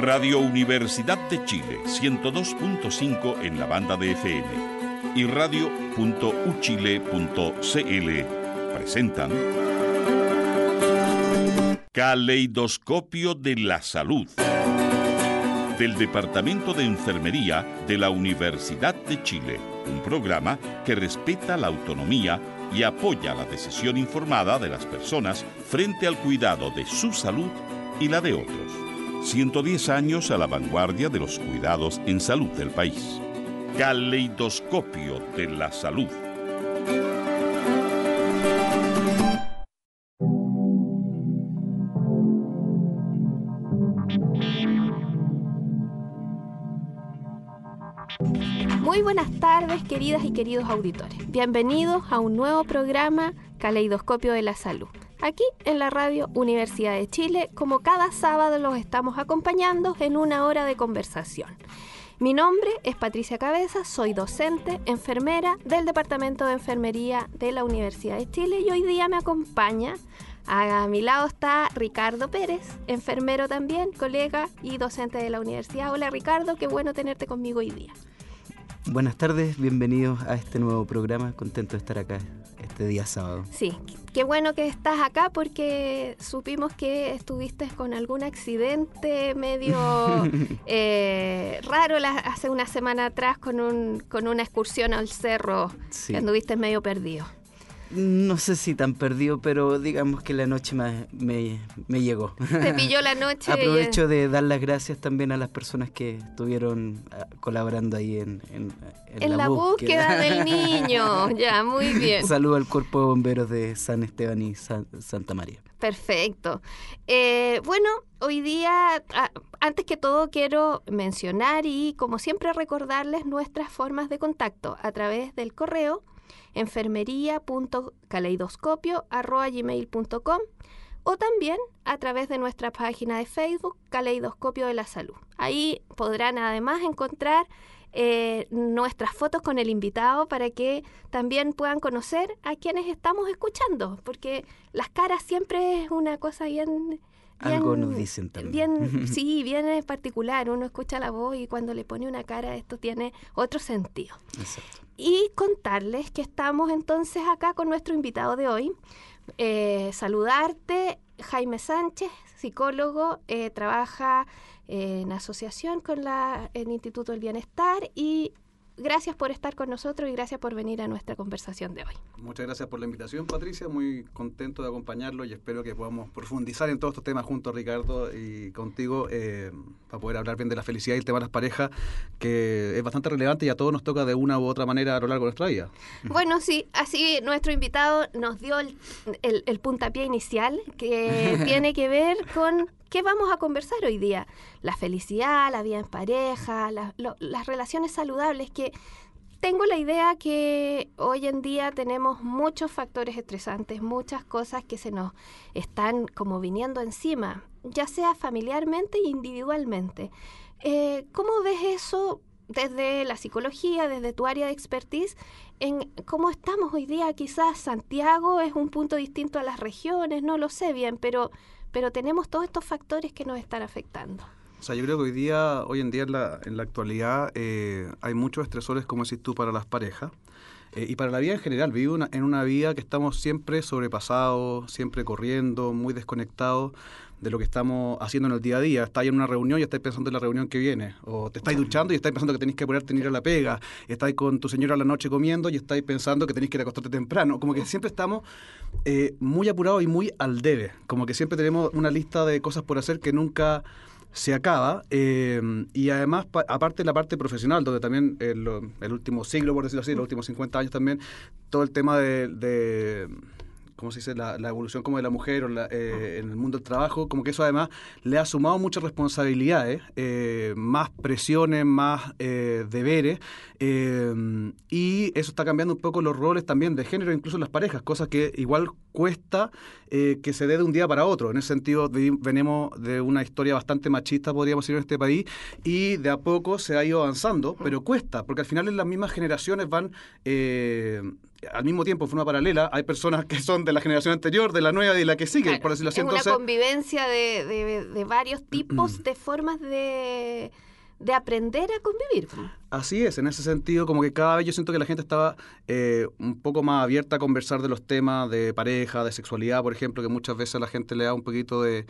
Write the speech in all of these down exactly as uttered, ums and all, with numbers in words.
Radio Universidad de Chile, ciento dos punto cinco en la banda de F M y radio punto u chile punto c l presentan Caleidoscopio de la Salud, del Departamento de Enfermería de la Universidad de Chile, un programa que respeta la autonomía y apoya la decisión informada de las personas frente al cuidado de su salud y la de otros. ciento diez años a la vanguardia de los cuidados en salud del país. Caleidoscopio de la Salud. Muy buenas tardes, queridas y queridos auditores. Bienvenidos a un nuevo programa Caleidoscopio de la Salud. Aquí en la Radio Universidad de Chile, como cada sábado los estamos acompañando en una hora de conversación. Mi nombre es Patricia Cabeza, soy docente, enfermera del Departamento de Enfermería de la Universidad de Chile y hoy día me acompaña, a mi lado está Ricardo Pérez, enfermero también, colega y docente de la universidad. Hola Ricardo, qué bueno tenerte conmigo hoy día. Buenas tardes, bienvenidos a este nuevo programa, contento de estar acá este día sábado. Sí, qué bueno que estás acá porque supimos que estuviste con algún accidente medio eh, raro la, hace una semana atrás con, un, con una excursión al cerro, sí. Que anduviste medio perdido. No sé si tan perdido, pero digamos que la noche me, me, me llegó. Te pilló la noche. Aprovecho de dar las gracias también a las personas que estuvieron colaborando ahí en, en, en, en la, la búsqueda. búsqueda del niño. Ya, muy bien. Saludo al Cuerpo de Bomberos de San Esteban y San, Santa María. Perfecto. Eh, bueno, hoy día, a, antes que todo, quiero mencionar y, como siempre, recordarles nuestras formas de contacto a través del correo enfermería punto caleidoscopio arroba gmail punto com o también a través de nuestra página de Facebook Caleidoscopio de la Salud. Ahí podrán además encontrar eh, nuestras fotos con el invitado para que también puedan conocer a quienes estamos escuchando, porque las caras siempre es una cosa bien... Bien, algo nos dicen también. Bien, sí, bien en particular. Uno escucha la voz y cuando le pone una cara esto tiene otro sentido. Exacto. Y contarles que estamos entonces acá con nuestro invitado de hoy. Eh, saludarte, Jaime Sánchez, psicólogo, eh, trabaja eh, en asociación con la, el Instituto del Bienestar y gracias por estar con nosotros y gracias por venir a nuestra conversación de hoy. Muchas gracias por la invitación, Patricia. Muy contento de acompañarlo y espero que podamos profundizar en todos estos temas junto a Ricardo y contigo eh, para poder hablar bien de la felicidad y el tema de las parejas, que es bastante relevante y a todos nos toca de una u otra manera a lo largo de nuestra vida. Bueno, sí, así nuestro invitado nos dio el, el, el puntapié inicial que tiene que ver con... ¿Qué vamos a conversar hoy día? La felicidad, la vida en pareja, la, lo, las relaciones saludables, que tengo la idea que hoy en día tenemos muchos factores estresantes, muchas cosas que se nos están como viniendo encima, ya sea familiarmente e individualmente. Eh, ¿Cómo ves eso desde la psicología, desde tu área de expertise, en cómo estamos hoy día? Quizás Santiago es un punto distinto a las regiones, no lo sé bien, pero... pero tenemos todos estos factores que nos están afectando. O sea, yo creo que hoy día, hoy en día en la, en la actualidad eh, hay muchos estresores, como decís tú, para las parejas eh, y para la vida en general. Vivimos una, en una vida que estamos siempre sobrepasados, siempre corriendo, muy desconectados de lo que estamos haciendo en el día a día. Estáis en una reunión y estáis pensando en la reunión que viene, o te estáis duchando y estáis pensando que tenéis que ponerte a ir a la pega, estáis con tu señora a la noche comiendo y estáis pensando que tenéis que ir a acostarte temprano. Como que siempre estamos eh, muy apurados y muy al debe, como que siempre tenemos una lista de cosas por hacer que nunca se acaba, eh, y además, pa, aparte de la parte profesional, donde también eh, lo, el último siglo, por decirlo así, los últimos cincuenta años también, todo el tema de... de ¿cómo se dice? La, la evolución como de la mujer o la, eh, en el mundo del trabajo, como que eso además le ha sumado muchas responsabilidades, eh, más presiones, más eh, deberes, eh, y eso está cambiando un poco los roles también de género, incluso en las parejas, cosas que igual cuesta eh, que se dé de un día para otro. En ese sentido, venimos de una historia bastante machista, podríamos decir, en este país, y de a poco se ha ido avanzando, pero cuesta, porque al final en las mismas generaciones van... Eh, al mismo tiempo, de forma paralela, hay personas que son de la generación anterior, de la nueva y de la que sigue, Claro, por decirlo así. es Entonces, una convivencia de, de, de varios tipos de formas de, de aprender a convivir. así es, en ese sentido, como que cada vez yo siento que la gente estaba eh, un poco más abierta a conversar de los temas de pareja, de sexualidad, por ejemplo, que muchas veces a la gente le da un poquito de,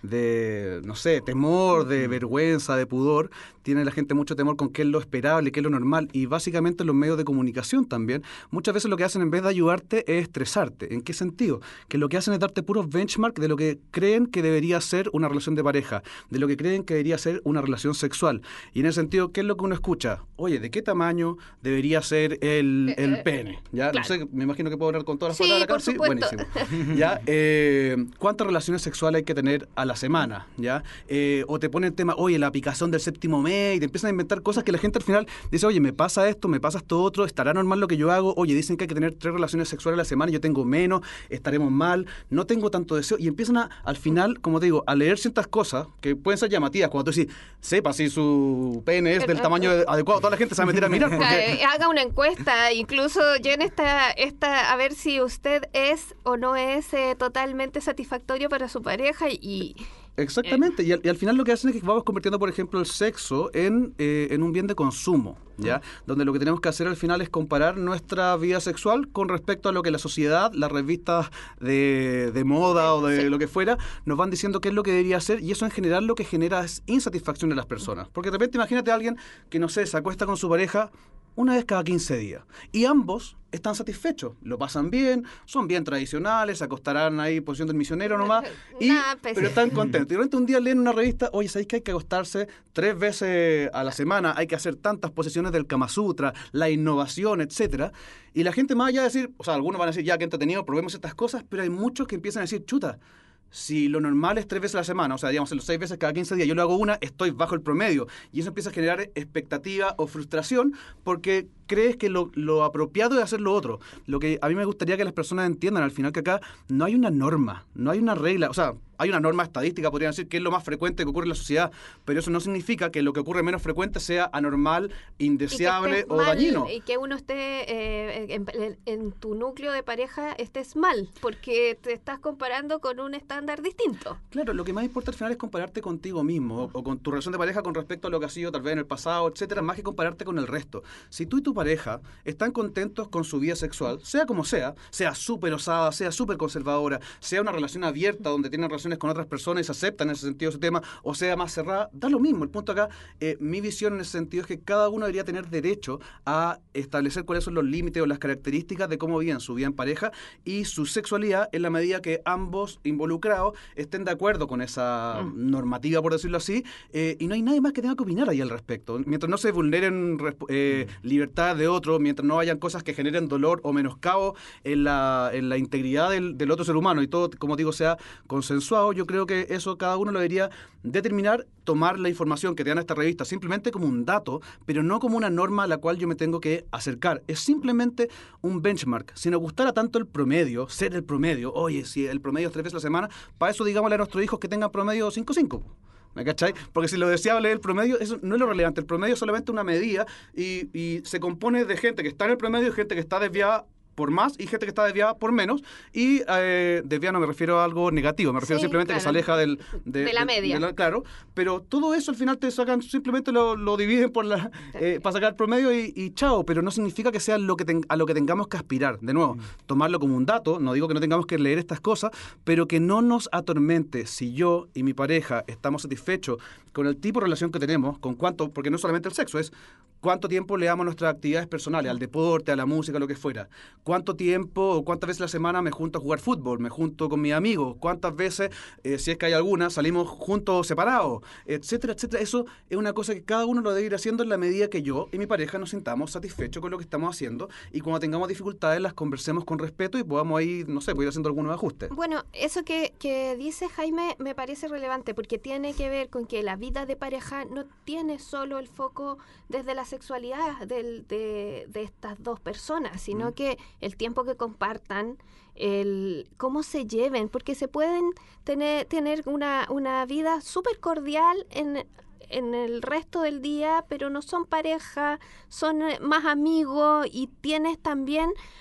de no sé, temor, de vergüenza, de pudor. Tiene la gente mucho temor con qué es lo esperable, qué es lo normal, y básicamente los medios de comunicación también. Muchas veces lo que hacen en vez de ayudarte es estresarte. ¿En qué sentido? Que lo que hacen es darte puros benchmark de lo que creen que debería ser una relación de pareja, de lo que creen que debería ser una relación sexual. Y en ese sentido, ¿qué es lo que uno escucha? Oye, ¿de qué tamaño debería ser el, el pene? ¿Ya? Claro. No sé, me imagino que puedo hablar con todas las Sí, palabras acá. por supuesto. Buenísimo. ¿Ya? Eh, ¿Cuántas relaciones sexuales hay que tener a la semana? ¿Ya? Eh, o te ponen el tema, oye, la picazón del séptimo mes, y te empiezan a inventar cosas que la gente al final dice, oye, me pasa esto, me pasa esto otro, ¿estará normal lo que yo hago? Oye, dicen que hay que tener tres relaciones sexuales a la semana, yo tengo menos, estaremos mal, no tengo tanto deseo. Y empiezan a, al final, como te digo, a leer ciertas cosas que pueden ser llamativas. Cuando tú dices, sepa si su pene es del tamaño adecuado, toda la gente se va a meter a mirar. Porque... Haga una encuesta, incluso llene esta, esta, a ver si usted es o no es eh, totalmente satisfactorio para su pareja y... Exactamente, y al, y al final lo que hacen es que vamos convirtiendo, por ejemplo, el sexo en, eh, en un bien de consumo, ¿ya? Donde lo que tenemos que hacer al final es comparar nuestra vida sexual con respecto a lo que la sociedad, las revistas de, de moda o de Sí. lo que fuera, nos van diciendo qué es lo que debería ser, y eso en general lo que genera es insatisfacción en las personas. Porque de repente imagínate a alguien que, no sé, se acuesta con su pareja una vez cada quince días, y ambos están satisfechos, lo pasan bien, son bien tradicionales, se acostarán ahí posición del misionero nomás, y, Nada, pues. pero están contentos. Y de repente un día leen una revista, oye, ¿sabéis que hay que acostarse tres veces a la semana? Hay que hacer tantas posiciones del Kama Sutra, la innovación, etcétera. Y la gente más allá de decir, o sea, algunos van a decir, ya, qué entretenido, probemos estas cosas, pero hay muchos que empiezan a decir, chuta, si lo normal es tres veces a la semana, o sea, digamos, en los seis veces cada quince días, yo lo hago una, estoy bajo el promedio. Y eso empieza a generar expectativa o frustración porque crees que lo, lo apropiado es hacer lo otro. Lo que a mí me gustaría que las personas entiendan al final que acá no hay una norma, no hay una regla, o sea, hay una norma estadística, podrían decir, que es lo más frecuente que ocurre en la sociedad, pero eso no significa que lo que ocurre menos frecuente sea anormal, indeseable o mal, dañino. Y que uno esté eh, en, en, en tu núcleo de pareja estés mal, porque te estás comparando con un estándar distinto. Claro, lo que más importa al final es compararte contigo mismo o, o con tu relación de pareja con respecto a lo que ha sido tal vez en el pasado, etcétera, más que compararte con el resto. Si tú y tu pareja están contentos con su vida sexual, sea como sea, sea súper osada, sea súper conservadora, sea una relación abierta donde tienen relaciones con otras personas y se aceptan en ese sentido ese tema, o sea más cerrada, da lo mismo. El punto acá, eh, mi visión en ese sentido es que cada uno debería tener derecho a establecer cuáles son los límites o las características de cómo viven su vida en pareja y su sexualidad en la medida que ambos involucrados estén de acuerdo con esa mm. normativa, por decirlo así, eh, y no hay nadie más que tenga que opinar ahí al respecto. Mientras no se vulneren eh, mm. libertades de otro, mientras no hayan cosas que generen dolor o menoscabo en la, en la integridad del, del otro ser humano y todo, como digo, sea consensuado, yo creo que eso cada uno lo debería determinar, tomar la información que te dan a esta revista simplemente como un dato, pero no como una norma a la cual yo me tengo que acercar. Es simplemente un benchmark. Si nos gustara tanto el promedio, ser el promedio, oye, si el promedio es tres veces a la semana, para eso digámosle a nuestros hijos que tengan promedio cinco cinco. ¿Me cachai? Porque si lo deseable es el promedio, eso no es lo relevante. El promedio es solamente una medida y, y se compone de gente que está en el promedio y gente que está desviada por más y gente que está desviada por menos. Y eh, desviada no me refiero a algo negativo, me refiero sí, simplemente claro. que se aleja del, de, de la de, media. De la, claro, pero todo eso al final te sacan, simplemente lo, lo dividen por la, eh, para sacar el promedio y, y chao, pero no significa que sea lo que ten, a lo que tengamos que aspirar. De nuevo, mm. tomarlo como un dato, no digo que no tengamos que leer estas cosas, pero que no nos atormente si yo y mi pareja estamos satisfechos con el tipo de relación que tenemos, con cuánto, porque no solamente el sexo, es cuánto tiempo le damos a nuestras actividades personales, al deporte, a la música, lo que fuera, cuánto tiempo o cuántas veces a la semana me junto a jugar fútbol, me junto con mis amigos, cuántas veces, eh, si es que hay alguna, salimos juntos o separados, etcétera, etcétera. Eso es una cosa que cada uno lo debe ir haciendo en la medida que yo y mi pareja nos sintamos satisfechos con lo que estamos haciendo y cuando tengamos dificultades las conversemos con respeto y podamos ahí, no sé, poder ir haciendo algunos ajustes. Bueno, eso que, que dice Jaime me parece relevante porque tiene que ver con que la vida de pareja no tiene solo el foco desde la sexualidad del, de, de estas dos personas, sino mm. que el tiempo que compartan, el cómo se lleven, porque se pueden tener, tener una, una vida súper cordial en, en el resto del día, pero no son pareja, son más amigos y tienes también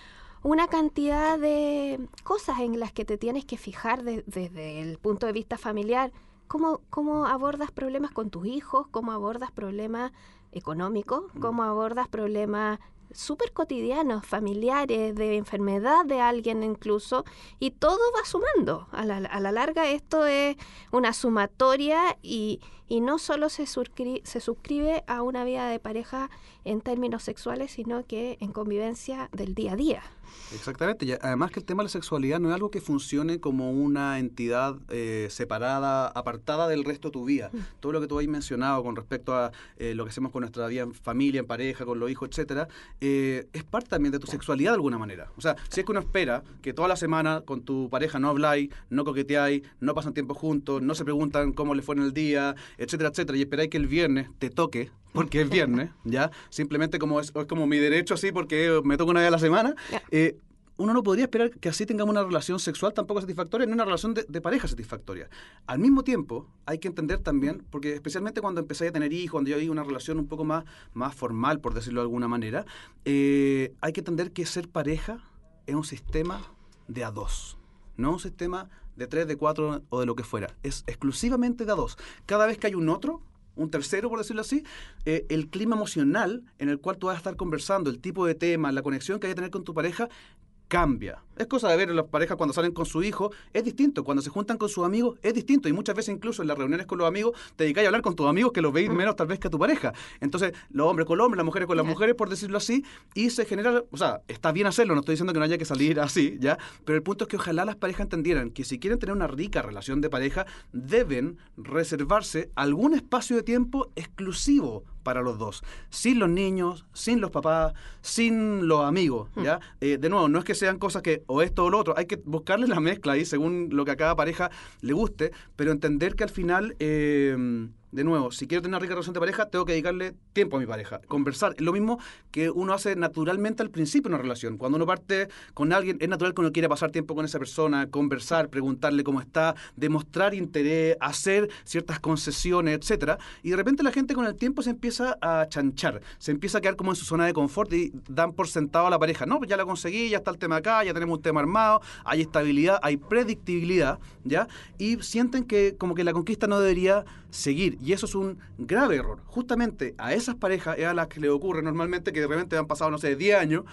una cantidad de cosas en las que te tienes que fijar de, desde el punto de vista familiar. ¿Cómo, cómo abordas problemas con tus hijos? ¿Cómo abordas problemas económicos? ¿Cómo abordas problemas súper cotidianos, familiares, de enfermedad de alguien incluso? Y todo va sumando. A la, a la larga esto es una sumatoria y, y no solo se, suscri- se suscribe a una vida de pareja en términos sexuales, sino que en convivencia del día a día. Exactamente, y además que el tema de la sexualidad no es algo que funcione como una entidad eh, separada, apartada del resto de tu vida. Mm. Todo lo que tú has mencionado con respecto a eh, lo que hacemos con nuestra vida en familia, en pareja, con los hijos, etcétera, eh, es parte también de tu sexualidad de alguna manera. O sea, si es que uno espera que toda la semana con tu pareja no habláis, no coqueteáis, no pasan tiempo juntos, no se preguntan cómo les fue en el día, etcétera, etcétera, y esperáis que el viernes te toque, porque es viernes, ¿ya? Simplemente como es, es como mi derecho así, porque me toca una vez a la semana, eh, uno no podría esperar que así tengamos una relación sexual tampoco satisfactoria, ni una relación de, de pareja satisfactoria. Al mismo tiempo, hay que entender también, porque especialmente cuando empecé a tener hijos, cuando yo vi una relación un poco más, más formal, por decirlo de alguna manera, eh, hay que entender que ser pareja es un sistema de a dos, no un sistema de tres, de cuatro o de lo que fuera. Es exclusivamente de a dos. Cada vez que hay un otro, un tercero, por decirlo así, eh, el clima emocional en el cual tú vas a estar conversando, el tipo de tema, la conexión que hay que tener con tu pareja, cambia. Es cosa de ver en las parejas cuando salen con su hijo, es distinto. Cuando se juntan con sus amigos, es distinto. Y muchas veces incluso en las reuniones con los amigos, te dedicas a hablar con tus amigos que los veis menos tal vez que a tu pareja. Entonces, los hombres con los hombres, las mujeres con las mujeres, por decirlo así, y se genera, o sea, está bien hacerlo, no estoy diciendo que no haya que salir así, ¿ya? Pero el punto es que ojalá las parejas entendieran que si quieren tener una rica relación de pareja, deben reservarse algún espacio de tiempo exclusivo para los dos, sin los niños, sin los papás, sin los amigos, ¿ya? Eh, de nuevo, no es que sean cosas que o esto o lo otro, hay que buscarle la mezcla ahí según lo que a cada pareja le guste, pero entender que al final, eh, de nuevo, si quiero tener una rica relación de pareja, tengo que dedicarle tiempo a mi pareja, conversar. Es lo mismo que uno hace naturalmente al principio de una relación. Cuando uno parte con alguien, es natural que uno quiera pasar tiempo con esa persona, conversar, preguntarle cómo está, demostrar interés, hacer ciertas concesiones, etcétera. Y de repente la gente con el tiempo se empieza a chanchar, se empieza a quedar como en su zona de confort y dan por sentado a la pareja. No, pues ya la conseguí, ya está el tema acá, ya tenemos un tema armado, hay estabilidad, hay predictibilidad, ¿ya? Y sienten que como que la conquista no debería seguir. Y eso es un grave error. Justamente a esas parejas es a las que le ocurre normalmente que de repente han pasado, no sé, diez años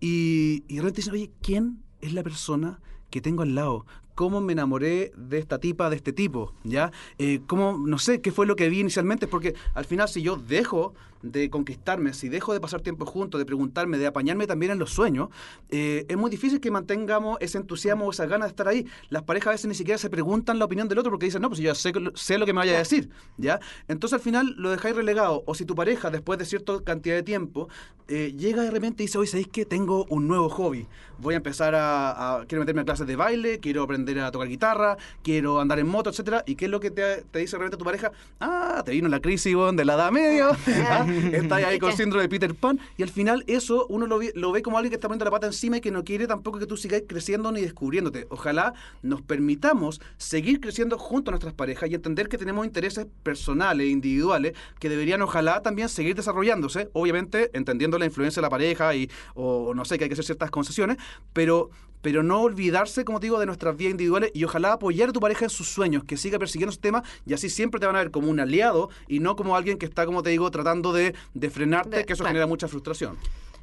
y, y de repente dicen, oye, ¿quién es la persona que tengo al lado? ¿Cómo me enamoré de esta tipa, de este tipo? ¿Ya? Eh, ¿Cómo, no sé, qué fue lo que vi inicialmente? Porque al final si yo dejo de conquistarme, si dejo de pasar tiempo juntos, de preguntarme, de apañarme también en los sueños, eh, es muy difícil que mantengamos ese entusiasmo o esas ganas de estar ahí. Las parejas a veces ni siquiera se preguntan la opinión del otro porque dicen, no, pues yo sé, sé lo que me vaya a decir, ¿ya? Entonces al final lo dejáis relegado. O si tu pareja, después de cierta cantidad de tiempo, eh, llega de repente y dice, oye, ¿sabéis qué? Tengo un nuevo hobby. Voy a empezar a, a... Quiero meterme a clases de baile, quiero aprender a tocar guitarra, quiero andar en moto, etcétera. ¿Y qué es lo que te, te dice realmente tu pareja? Ah, te vino la crisis, bueno, de la edad media. ¿Ah? Estás ahí con síndrome de Peter Pan. Y al final eso uno lo ve, lo ve como alguien que está poniendo la pata encima y que no quiere tampoco que tú sigas creciendo ni descubriéndote. Ojalá nos permitamos seguir creciendo junto a nuestras parejas y entender que tenemos intereses personales, individuales, que deberían ojalá también seguir desarrollándose. Obviamente entendiendo la influencia de la pareja y, o no sé, que hay que hacer ciertas concesiones, pero... pero no olvidarse, como te digo, de nuestras vidas individuales y ojalá apoyar a tu pareja en sus sueños, que siga persiguiendo sus temas y así siempre te van a ver como un aliado y no como alguien que está, como te digo, tratando de, de frenarte, de, que eso claro. genera mucha frustración.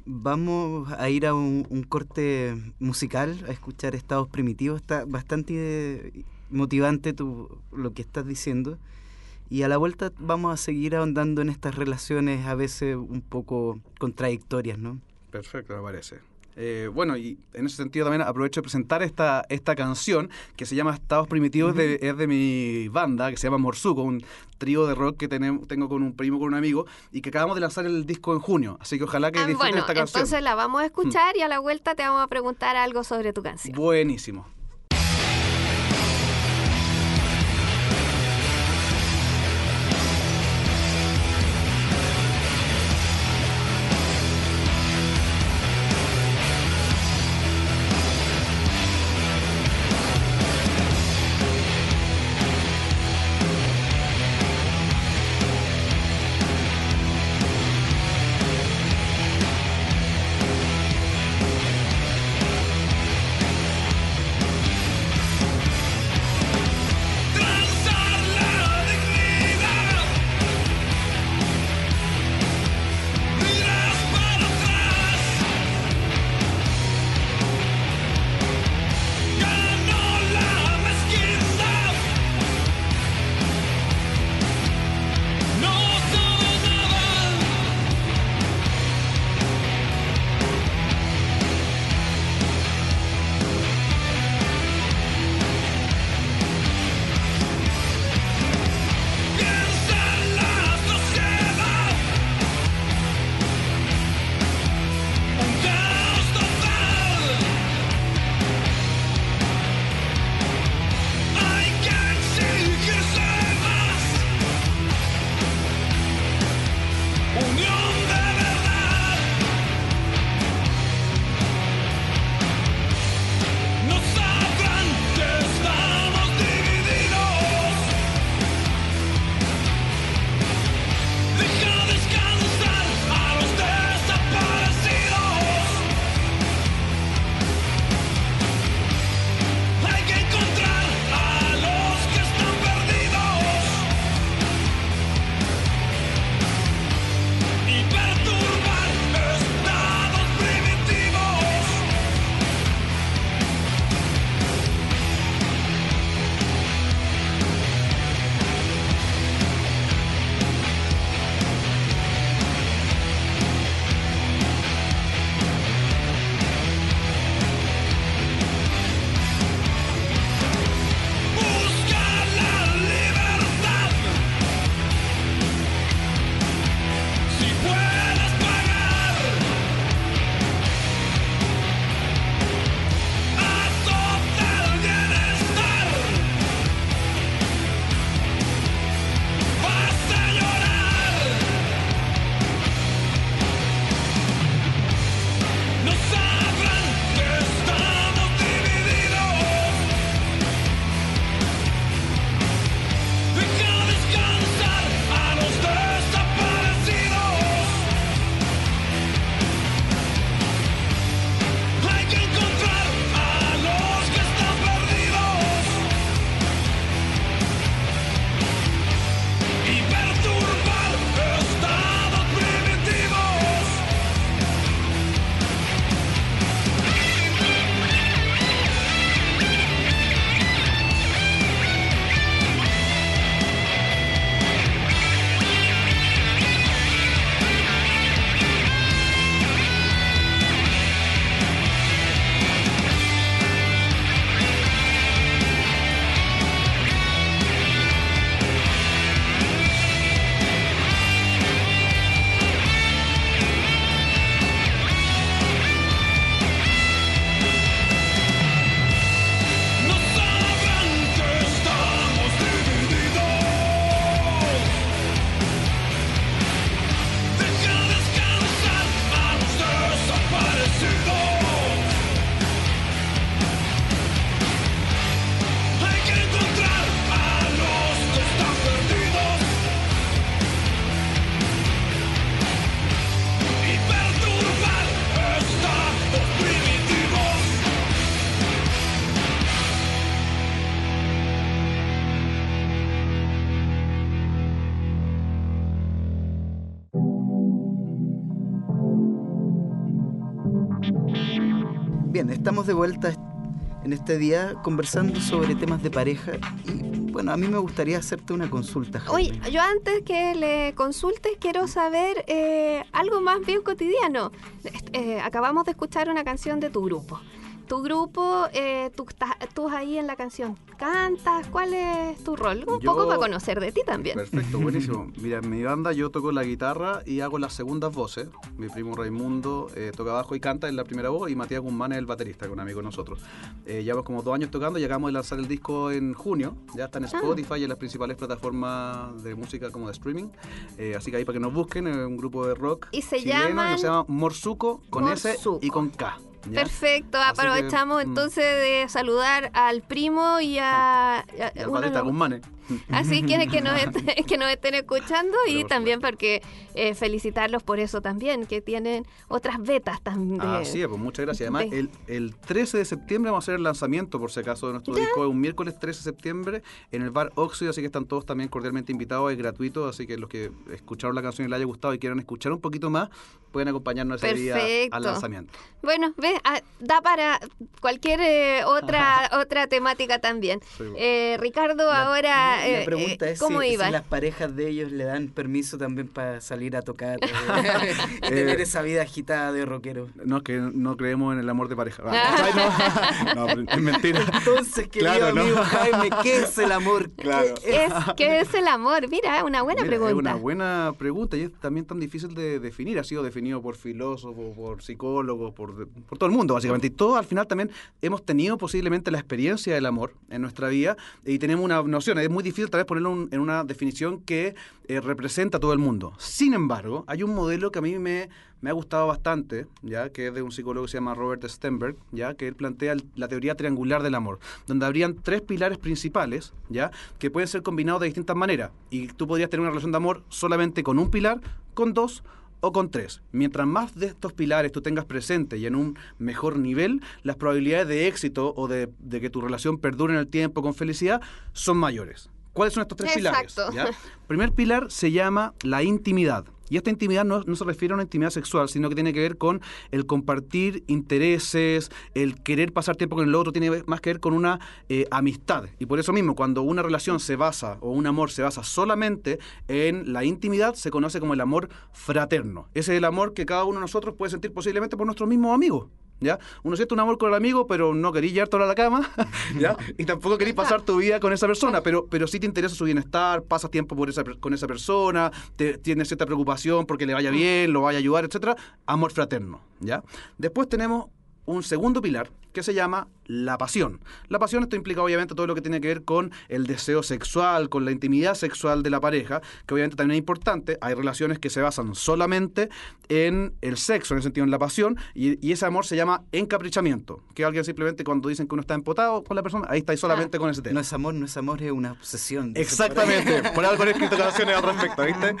Vamos a ir a un, un corte musical, a escuchar Estados Primitivos. Está bastante motivante tu, lo que estás diciendo. Y a la vuelta vamos a seguir ahondando en estas relaciones a veces un poco contradictorias, ¿no? Perfecto, me parece. Eh, bueno, y en ese sentido también aprovecho de presentar esta, esta canción que se llama Estados Primitivos, uh-huh. de, es de mi banda, que se llama Morsuko, un trío de rock que tenemos, tengo con un primo, con un amigo, y que acabamos de lanzar el disco en junio, así que ojalá que ah, disfruten bueno, esta canción. Entonces la vamos a escuchar hmm. y a la vuelta te vamos a preguntar algo sobre tu canción. Buenísimo. Bien, estamos de vuelta en este día conversando sobre temas de pareja y bueno, a mí me gustaría hacerte una consulta, Jaime. Oye, yo antes que le consultes quiero saber eh, algo más bien cotidiano. Eh, acabamos de escuchar una canción de tu grupo. Tu grupo, eh, tú estás tú ahí en la canción, cantas, ¿cuál es tu rol? Un Yo- poco para conocer de ti también. Perfecto, buenísimo. Mira, en mi banda yo toco la guitarra y hago las segundas voces. Mi primo Raimundo eh, toca bajo y canta en la primera voz y Matías Guzmán es el baterista, que es un amigo de nosotros. Eh, llevamos como dos años tocando y acabamos de lanzar el disco en junio. Ya está en Spotify y en las principales plataformas de música como de streaming. Eh, así que ahí para que nos busquen, es un grupo de rock Y se chileno llaman- que se llama Morsuco con S Morsuco. y con K. ¿ya? Perfecto, Así que, aprovechamos mm. entonces de saludar al primo y a, a- Y al uno baterista no- Guzmán. eh. así quienes que nos estén, que nos estén escuchando y Pero por también porque eh, felicitarlos por eso también, que tienen otras vetas también. Así es, pues muchas gracias. Además, de- el, el trece de septiembre vamos a hacer el lanzamiento, por si acaso, de nuestro disco. Es un miércoles trece de septiembre en el bar Óxido, así que están todos también cordialmente invitados, es gratuito, así que los que escucharon la canción y les haya gustado y quieran escuchar un poquito más, pueden acompañarnos ese día Perfecto. al lanzamiento. Bueno, ves, ah, da para cualquier eh, otra otra temática también. Sí. Eh, Ricardo, La- ahora, la eh, pregunta eh, es ¿cómo si, iba? si las parejas de ellos le dan permiso también para salir a tocar eh, y tener esa vida agitada de rockero. No, que no creemos en el amor de pareja. Ah. Ay, no. No, pero es mentira. Entonces, querido Claro, ¿no? amigo Jaime, ¿qué es el amor? Claro. ¿Qué es, qué es el amor? Mira, una buena Mira, pregunta. Es una buena pregunta y es también tan difícil de definir. Ha sido definido por filósofos, por psicólogos, por, por todo el mundo, básicamente. Y todos al final también hemos tenido posiblemente la experiencia del amor en nuestra vida y tenemos una noción. Es muy difícil tal vez ponerlo un- en una definición que eh, representa a todo el mundo. Sin embargo, hay un modelo que a mí me, me ha gustado bastante, ya que es de un psicólogo que se llama Robert Stenberg, ya que él plantea el- la teoría triangular del amor, donde habrían tres pilares principales, ya que pueden ser combinados de distintas maneras. Y tú podrías tener una relación de amor solamente con un pilar, con dos o con tres. Mientras más de estos pilares tú tengas presente y en un mejor nivel, las probabilidades de éxito o de, de que tu relación perdure en el tiempo con felicidad son mayores. ¿Cuáles son estos tres Exacto. pilares? ¿Ya? Primer pilar se llama la intimidad. Y esta intimidad no, no se refiere a una intimidad sexual, sino que tiene que ver con el compartir intereses, el querer pasar tiempo con el otro, tiene más que ver con una eh, amistad. Y por eso mismo, cuando una relación se basa, o un amor se basa solamente en la intimidad, se conoce como el amor fraterno. Ese es el amor que cada uno de nosotros puede sentir posiblemente por nuestros mismos amigos. ¿Ya? Uno siente un amor con el amigo, pero no querís llevarte a la cama, ¿ya? Y tampoco querís pasar tu vida con esa persona, pero, pero sí te interesa su bienestar, pasas tiempo por esa, per- con esa persona, te, tienes cierta preocupación porque le vaya bien, lo vaya a ayudar, etcétera. Amor fraterno, ¿ya? Después tenemos un segundo pilar que se llama la pasión. La pasión, esto implica obviamente todo lo que tiene que ver con el deseo sexual, con la intimidad sexual de la pareja, que obviamente también es importante. Hay relaciones que se basan solamente en el sexo, en el sentido en la pasión, y, y ese amor se llama encaprichamiento, que alguien simplemente cuando dicen que uno está empotado con la persona, ahí está ahí solamente con ese tema. No es amor, no es amor, es una obsesión. dice Exactamente, por algo he escrito canciones al respecto, ¿viste?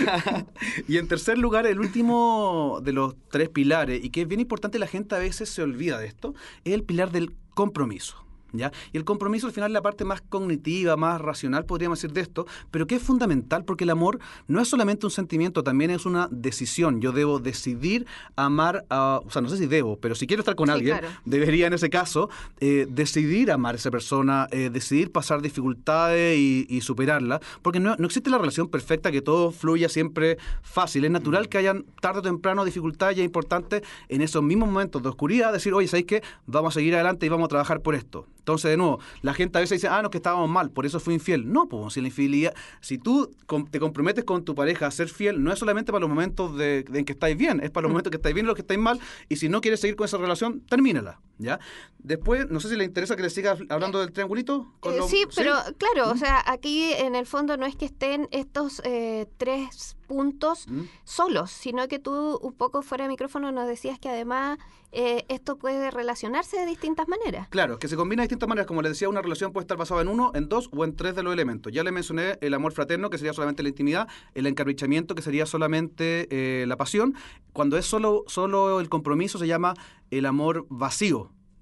Y en tercer lugar, el último de los tres pilares, y que es bien importante, la gente a veces se olvida de esto, es el pilar del compromiso. ¿Ya? Y el compromiso al final es la parte más cognitiva, más racional, podríamos decir, de esto, pero que es fundamental porque el amor no es solamente un sentimiento, también es una decisión. Yo debo decidir amar a... O sea, no sé si debo, pero si quiero estar con Sí, alguien, claro. debería en ese caso eh, decidir amar a esa persona, eh, decidir pasar dificultades y, y superarla, porque no, no existe la relación perfecta, que todo fluya siempre fácil. Es natural que hayan tarde o temprano dificultades y es importante en esos mismos momentos de oscuridad decir, oye, ¿sabéis qué? Vamos a seguir adelante y vamos a trabajar por esto. Entonces, de nuevo, la gente a veces dice, ah, no, que estábamos mal, por eso fui infiel. No, pues, si la infidelidad, si tú com- te comprometes con tu pareja a ser fiel, no es solamente para los momentos de, de en que estáis bien, es para los momentos que estáis bien y los que estáis mal, y si no quieres seguir con esa relación, termínala, ¿ya? Después, no sé si le interesa que le siga hablando del triangulito. Con Eh, los- sí, pero claro, o sea, aquí en el fondo no es que estén estos eh, tres puntos ¿Mm? solos, sino que tú un poco fuera de micrófono nos decías que además eh, esto puede relacionarse de distintas maneras. Claro, que se combina de distintas maneras. Como les decía, una relación puede estar basada en uno, en dos o en tres de los elementos. Ya le mencioné el amor fraterno, que sería solamente la intimidad, el encaprichamiento, que sería solamente eh, la pasión. Cuando es solo, solo el compromiso, se llama el amor vacío.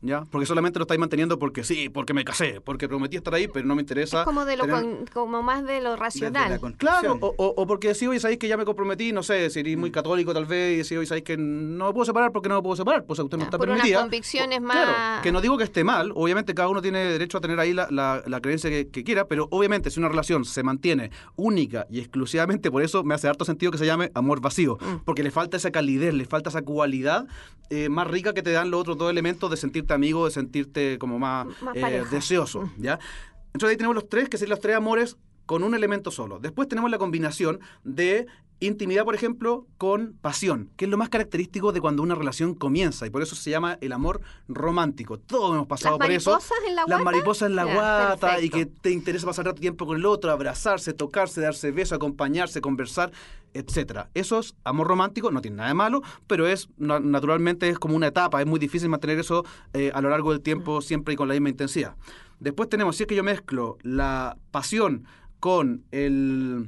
¿ya? Porque solamente lo estáis manteniendo porque sí, porque me casé, porque prometí estar ahí, pero no me interesa. Es como, de lo tener... con, como más de lo racional. Claro, o, o, o porque si hoy sabéis que ya me comprometí, no sé, si eres muy católico tal vez, y si hoy sabéis que no me puedo separar porque no me puedo separar, pues usted no está por permitida. unas convicciones más... Claro, que no digo que esté mal, obviamente cada uno tiene derecho a tener ahí la, la, la creencia que, que quiera, pero obviamente si una relación se mantiene única y exclusivamente, por eso me hace harto sentido que se llame amor vacío, mm. porque le falta esa calidez, le falta esa cualidad eh, más rica que te dan los otros dos elementos de sentirte amigo, de sentirte como más, más eh, deseoso, ¿ya? Entonces ahí tenemos los tres, que son los tres amores con un elemento solo. Después tenemos la combinación de intimidad, por ejemplo, con pasión, que es lo más característico de cuando una relación comienza, y por eso se llama el amor romántico. Todos hemos pasado por eso. ¿Las mariposas en la guata? Las mariposas en la ya, guata, perfecto. Y que te interesa pasar rato tiempo con el otro, abrazarse, tocarse, darse besos, acompañarse, conversar, etcétera. Eso es amor romántico, no tiene nada de malo, pero es naturalmente es como una etapa, es muy difícil mantener eso eh, a lo largo del tiempo, siempre y con la misma intensidad. Después tenemos, si es que yo mezclo la pasión con el...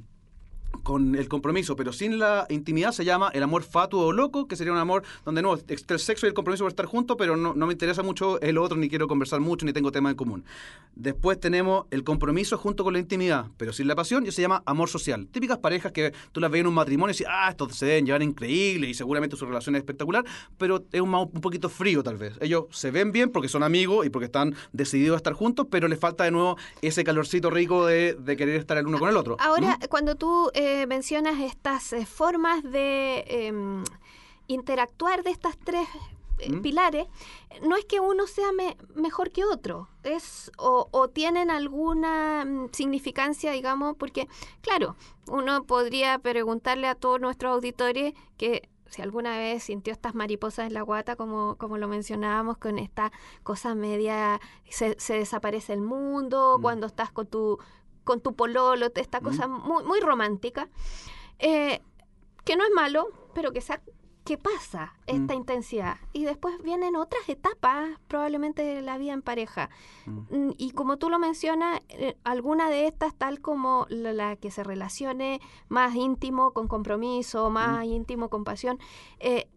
con el compromiso, pero sin la intimidad, se llama el amor fatuo o loco, que sería un amor donde no, el sexo y el compromiso por estar juntos, pero no, no me interesa mucho el otro, ni quiero conversar mucho, ni tengo temas en común. Después tenemos el compromiso junto con la intimidad, pero sin la pasión, y se llama amor social. Típicas parejas que tú las ves en un matrimonio y dices, ah, estos se deben llevar increíble y seguramente su relación es espectacular, pero es un, un poquito frío tal vez. Ellos se ven bien porque son amigos y porque están decididos a estar juntos, pero les falta de nuevo ese calorcito rico de, de querer estar el uno con el otro. Ahora, ¿Mm? cuando tú eh, mencionas estas eh, formas de eh, interactuar de estas tres eh, ¿Mm? pilares, no es que uno sea me, mejor que otro, es o, o tienen alguna mm, significancia, digamos, porque, claro, uno podría preguntarle a todos nuestros auditores que si alguna vez sintió estas mariposas en la guata, como, como lo mencionábamos, con esta cosa media, se, se desaparece el mundo, mm. cuando estás con tu con tu pololo, esta cosa mm. muy, muy romántica, eh, que no es malo, pero que, sea, que pasa esta mm. intensidad. Y después vienen otras etapas, probablemente de la vida en pareja. Mm. Y como tú lo mencionas, eh, alguna de estas, tal como la, la que se relacione más íntimo con compromiso, más mm. íntimo con pasión, eh,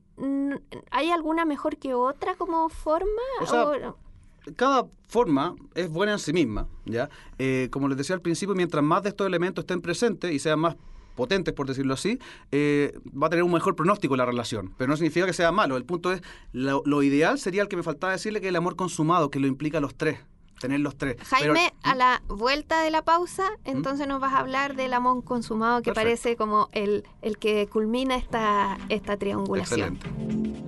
¿hay alguna mejor que otra como forma? O sea, o, cada forma es buena en sí misma, ¿ya? Eh, como les decía al principio, mientras más de estos elementos estén presentes y sean más potentes, por decirlo así, eh, va a tener un mejor pronóstico la relación. Pero no significa que sea malo. El punto es, lo, lo ideal sería el que me faltaba decirle, que es el amor consumado, que lo implica los tres. Tener los tres. Jaime, Pero, a la vuelta de la pausa, entonces nos vas a hablar del amor consumado, que Perfecto. Parece como el, el que culmina esta, esta triangulación. Excelente.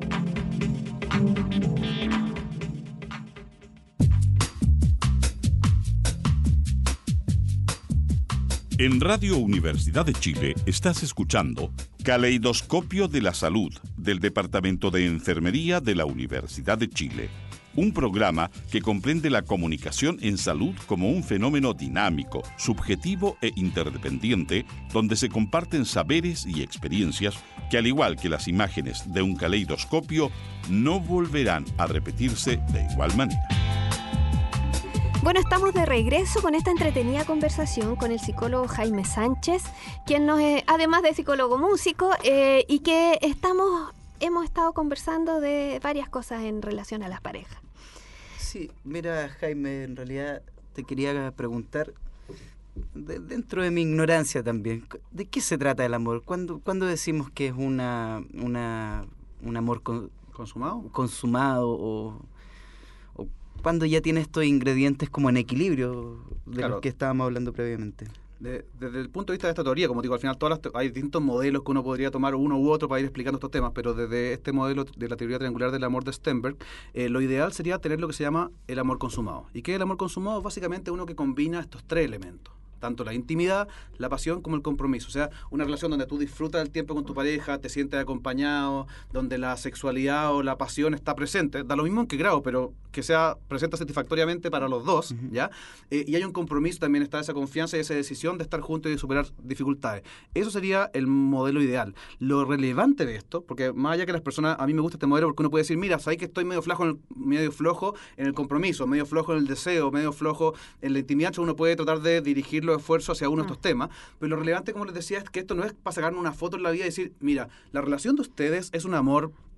En Radio Universidad de Chile estás escuchando Caleidoscopio de la Salud del Departamento de Enfermería de la Universidad de Chile. Un programa que comprende la comunicación en salud como un fenómeno dinámico, subjetivo e interdependiente, donde se comparten saberes y experiencias que, al igual que las imágenes de un caleidoscopio, no volverán a repetirse de igual manera. Bueno, estamos de regreso con esta entretenida conversación con el psicólogo Jaime Sánchez, quien nos es, además de psicólogo músico, eh, y que estamos hemos estado conversando de varias cosas en relación a las parejas. Sí, mira, Jaime, en realidad te quería preguntar, de, dentro de mi ignorancia también, ¿de qué se trata el amor? ¿Cuándo, ¿cuándo decimos que es una, una un amor con, consumado? Consumado o... cuando ya tiene estos ingredientes como en equilibrio de claro. los que estábamos hablando previamente. De, desde el punto de vista de esta teoría, como digo, al final todas las, hay distintos modelos que uno podría tomar uno u otro para ir explicando estos temas, pero desde este modelo de la teoría triangular del amor de Stenberg, eh, lo ideal sería tener lo que se llama el amor consumado. ¿Y qué es el amor consumado? Es básicamente uno que combina estos tres elementos. Tanto la intimidad, la pasión como el compromiso. O sea, una relación donde tú disfrutas del tiempo con tu pareja, te sientes acompañado, donde la sexualidad o la pasión está presente. Da lo mismo en qué grado, pero que sea presente satisfactoriamente para los dos, uh-huh. ¿ya? Eh, y hay un compromiso, también está esa confianza y esa decisión de estar juntos y de superar dificultades. Eso sería el modelo ideal. Lo relevante de esto, porque más allá que las personas, a mí me gusta este modelo porque uno puede decir, mira, sabes que estoy medio flojo en el, medio flojo en el compromiso, medio flojo en el deseo, medio flojo en la intimidad, uno puede tratar de dirigirlo esfuerzo hacia uno de estos temas, pero lo relevante, como les decía, es que esto no es para sacarnos una foto en la vida y decir, mira, la relación de ustedes es un amor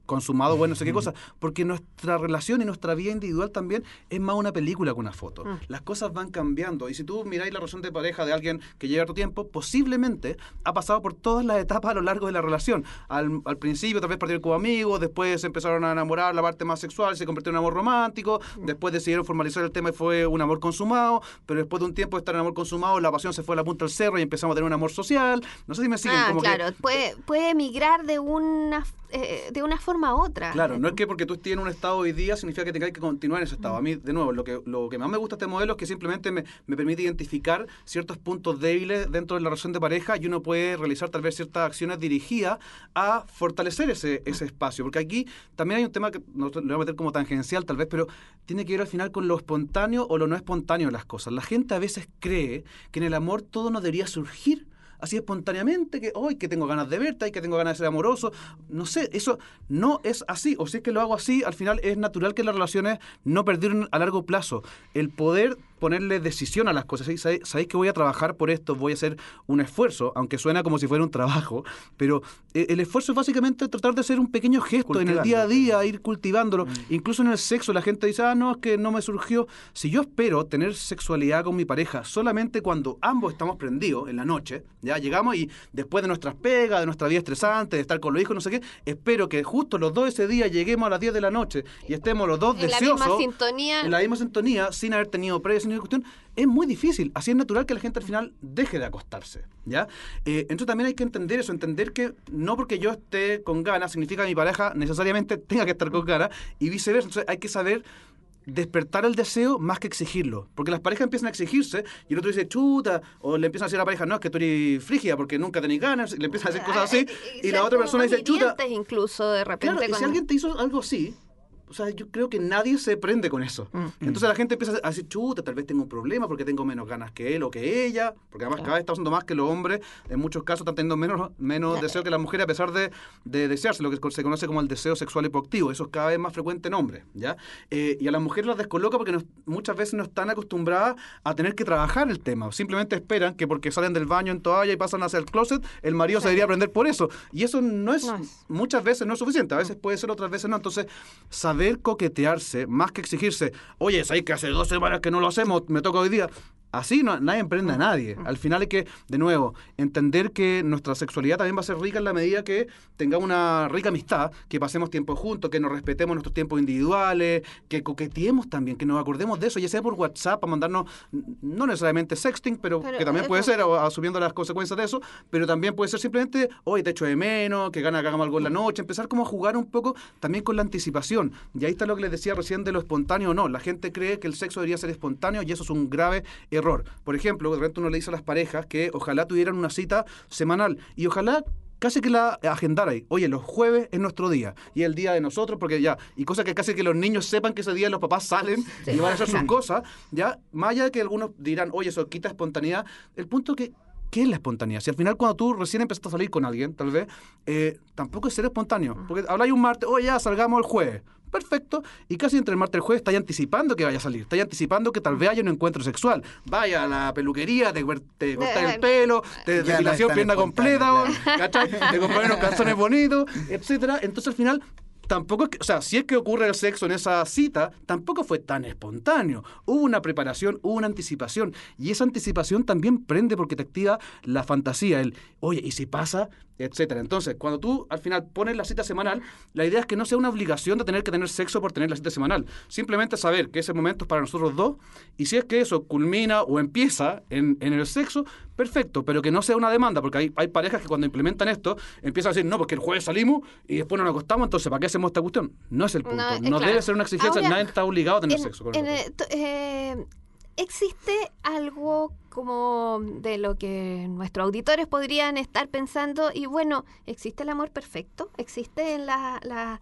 consumado, bueno, no sé qué cosa, porque nuestra relación y nuestra vida individual también es más una película que una foto. Mm. Las cosas van cambiando, y si tú miráis la relación de pareja de alguien que lleva tu tiempo, posiblemente ha pasado por todas las etapas a lo largo de la relación. Al, al principio tal vez partieron como amigos, después se empezaron a enamorar, la parte más sexual se convirtió en un amor romántico, mm. después decidieron formalizar el tema y fue un amor consumado, pero después de un tiempo de estar en amor consumado, la pasión se fue a la punta del cerro y empezamos a tener un amor social. No sé si me siguen. Ah, como claro, que, puede, puede migrar de una eh, de una forma a otra. Claro, no es que porque tú estés en un estado hoy día significa que tengas que continuar en ese estado. A mí, de nuevo, lo que, lo que más me gusta de este modelo es que simplemente me, me permite identificar ciertos puntos débiles dentro de la relación de pareja y uno puede realizar tal vez ciertas acciones dirigidas a fortalecer ese, ese espacio. Porque aquí también hay un tema que no lo voy a meter como tangencial tal vez, pero tiene que ver al final con lo espontáneo o lo no espontáneo de las cosas. La gente a veces cree que en el amor todo no debería surgir así espontáneamente, que hoy que tengo ganas de verte, y que tengo ganas de ser amoroso. No sé, eso no es así. O si es que lo hago así, al final es natural que las relaciones no perduren a largo plazo. El poder ponerle decisión a las cosas. ¿Sí? ¿Sabéis, sabéis que voy a trabajar por esto? Voy a hacer un esfuerzo, aunque suena como si fuera un trabajo, pero el esfuerzo es básicamente tratar de hacer un pequeño gesto en el día a día, ir cultivándolo. Mm. Incluso en el sexo la gente dice, ah, no, es que no me surgió. Si yo espero tener sexualidad con mi pareja solamente cuando ambos estamos prendidos en la noche, ya llegamos y después de nuestras pegas, de nuestra vida estresante, de estar con los hijos, no sé qué, espero que justo los dos ese día lleguemos a las diez de la noche y estemos los dos en deseosos. La misma sintonía. En la misma sintonía, sin haber tenido previa, sin ninguna cuestión. Es muy difícil. Así es natural que la gente al final deje de acostarse, ¿ya? Eh, entonces también hay que entender eso, entender que no porque yo esté con ganas significa que mi pareja necesariamente tenga que estar con ganas y viceversa. Entonces hay que saber despertar el deseo más que exigirlo, porque las parejas empiezan a exigirse y el otro dice chuta, o le empiezan a decir a la pareja, no, es que tú eres frígida porque nunca tenés ganas, y le empiezan a decir cosas así, y, y la otra persona dice chuta, incluso de repente. Claro, y si alguien te hizo algo así, o sea, yo creo que nadie se prende con eso. Mm. Entonces la gente empieza a decir, chuta, tal vez tengo un problema porque tengo menos ganas que él o que ella, porque además claro. cada vez está usando más que los hombres, en muchos casos están teniendo menos, menos claro. deseo que las mujeres a pesar de, de desearse, lo que se conoce como el deseo sexual hipoactivo. Eso es cada vez más frecuente en hombres, ¿ya? Eh, y a las mujeres las descoloca porque no, muchas veces no están acostumbradas a tener que trabajar el tema. Simplemente esperan que porque salen del baño en toalla y pasan hacia el closet, el marido claro. se debería aprender por eso. Y eso no es, no es, muchas veces no es suficiente. A veces puede ser, otras veces no. Entonces, saber coquetear más que exigirse, oye, ¿sabes que hace dos semanas que no lo hacemos? Me toca hoy día. Así no, nadie emprende a nadie. Al final hay que, de nuevo, entender que nuestra sexualidad también va a ser rica en la medida que tengamos una rica amistad, que pasemos tiempo juntos, que nos respetemos nuestros tiempos individuales, que coqueteemos también, que nos acordemos de eso, ya sea por WhatsApp, para mandarnos, no necesariamente sexting, pero, pero que también puede eso. ser, asumiendo las consecuencias de eso, pero también puede ser simplemente, oye, te echo de menos, que gana que hagamos algo en la noche, empezar como a jugar un poco también con la anticipación. Y ahí está lo que les decía recién de lo espontáneo o no. La gente cree que el sexo debería ser espontáneo y eso es un grave error. Por ejemplo, de repente uno le dice a las parejas que ojalá tuvieran una cita semanal y ojalá casi que la agendara ahí. Oye, los jueves es nuestro día y el día de nosotros, porque ya, y cosa que casi que los niños sepan que ese día los papás salen sí. y van a hacer sus cosas, ya, más allá de que algunos dirán, oye, eso quita espontaneidad, el punto que ¿qué es la espontaneidad? Si al final cuando tú recién empezaste a salir con alguien, tal vez, eh, tampoco es ser espontáneo. Porque habláis un martes, oye, ya, salgamos el jueves. Perfecto. Y casi entre el martes y el jueves estáis anticipando que vaya a salir. Estáis anticipando que tal vez haya un encuentro sexual. Vaya a la peluquería, te, te cortáis el pelo, te depilación no pierna completa, ¿cachai? Te compras unos calzones bonitos, etcétera. Entonces al final tampoco es que, o sea, si es que ocurre el sexo en esa cita, tampoco fue tan espontáneo. Hubo una preparación, hubo una anticipación. Y esa anticipación también prende porque te activa la fantasía, el, oye, ¿y si pasa? Etcétera. Entonces, cuando tú al final pones la cita semanal, la idea es que no sea una obligación de tener que tener sexo por tener la cita semanal. Simplemente saber que ese momento es para nosotros dos, y si es que eso culmina o empieza en, en el sexo, perfecto, pero que no sea una demanda, porque hay, hay parejas que cuando implementan esto, empiezan a decir, no, porque el jueves salimos y después nos acostamos, entonces ¿para qué hacemos esta cuestión? No es el punto. No, no claro. debe ser una exigencia, Ahora, nadie está obligado a tener en, sexo con en, el eh, ¿existe algo como de lo que nuestros auditores podrían estar pensando? Y bueno, ¿existe el amor perfecto? ¿Existe en la, la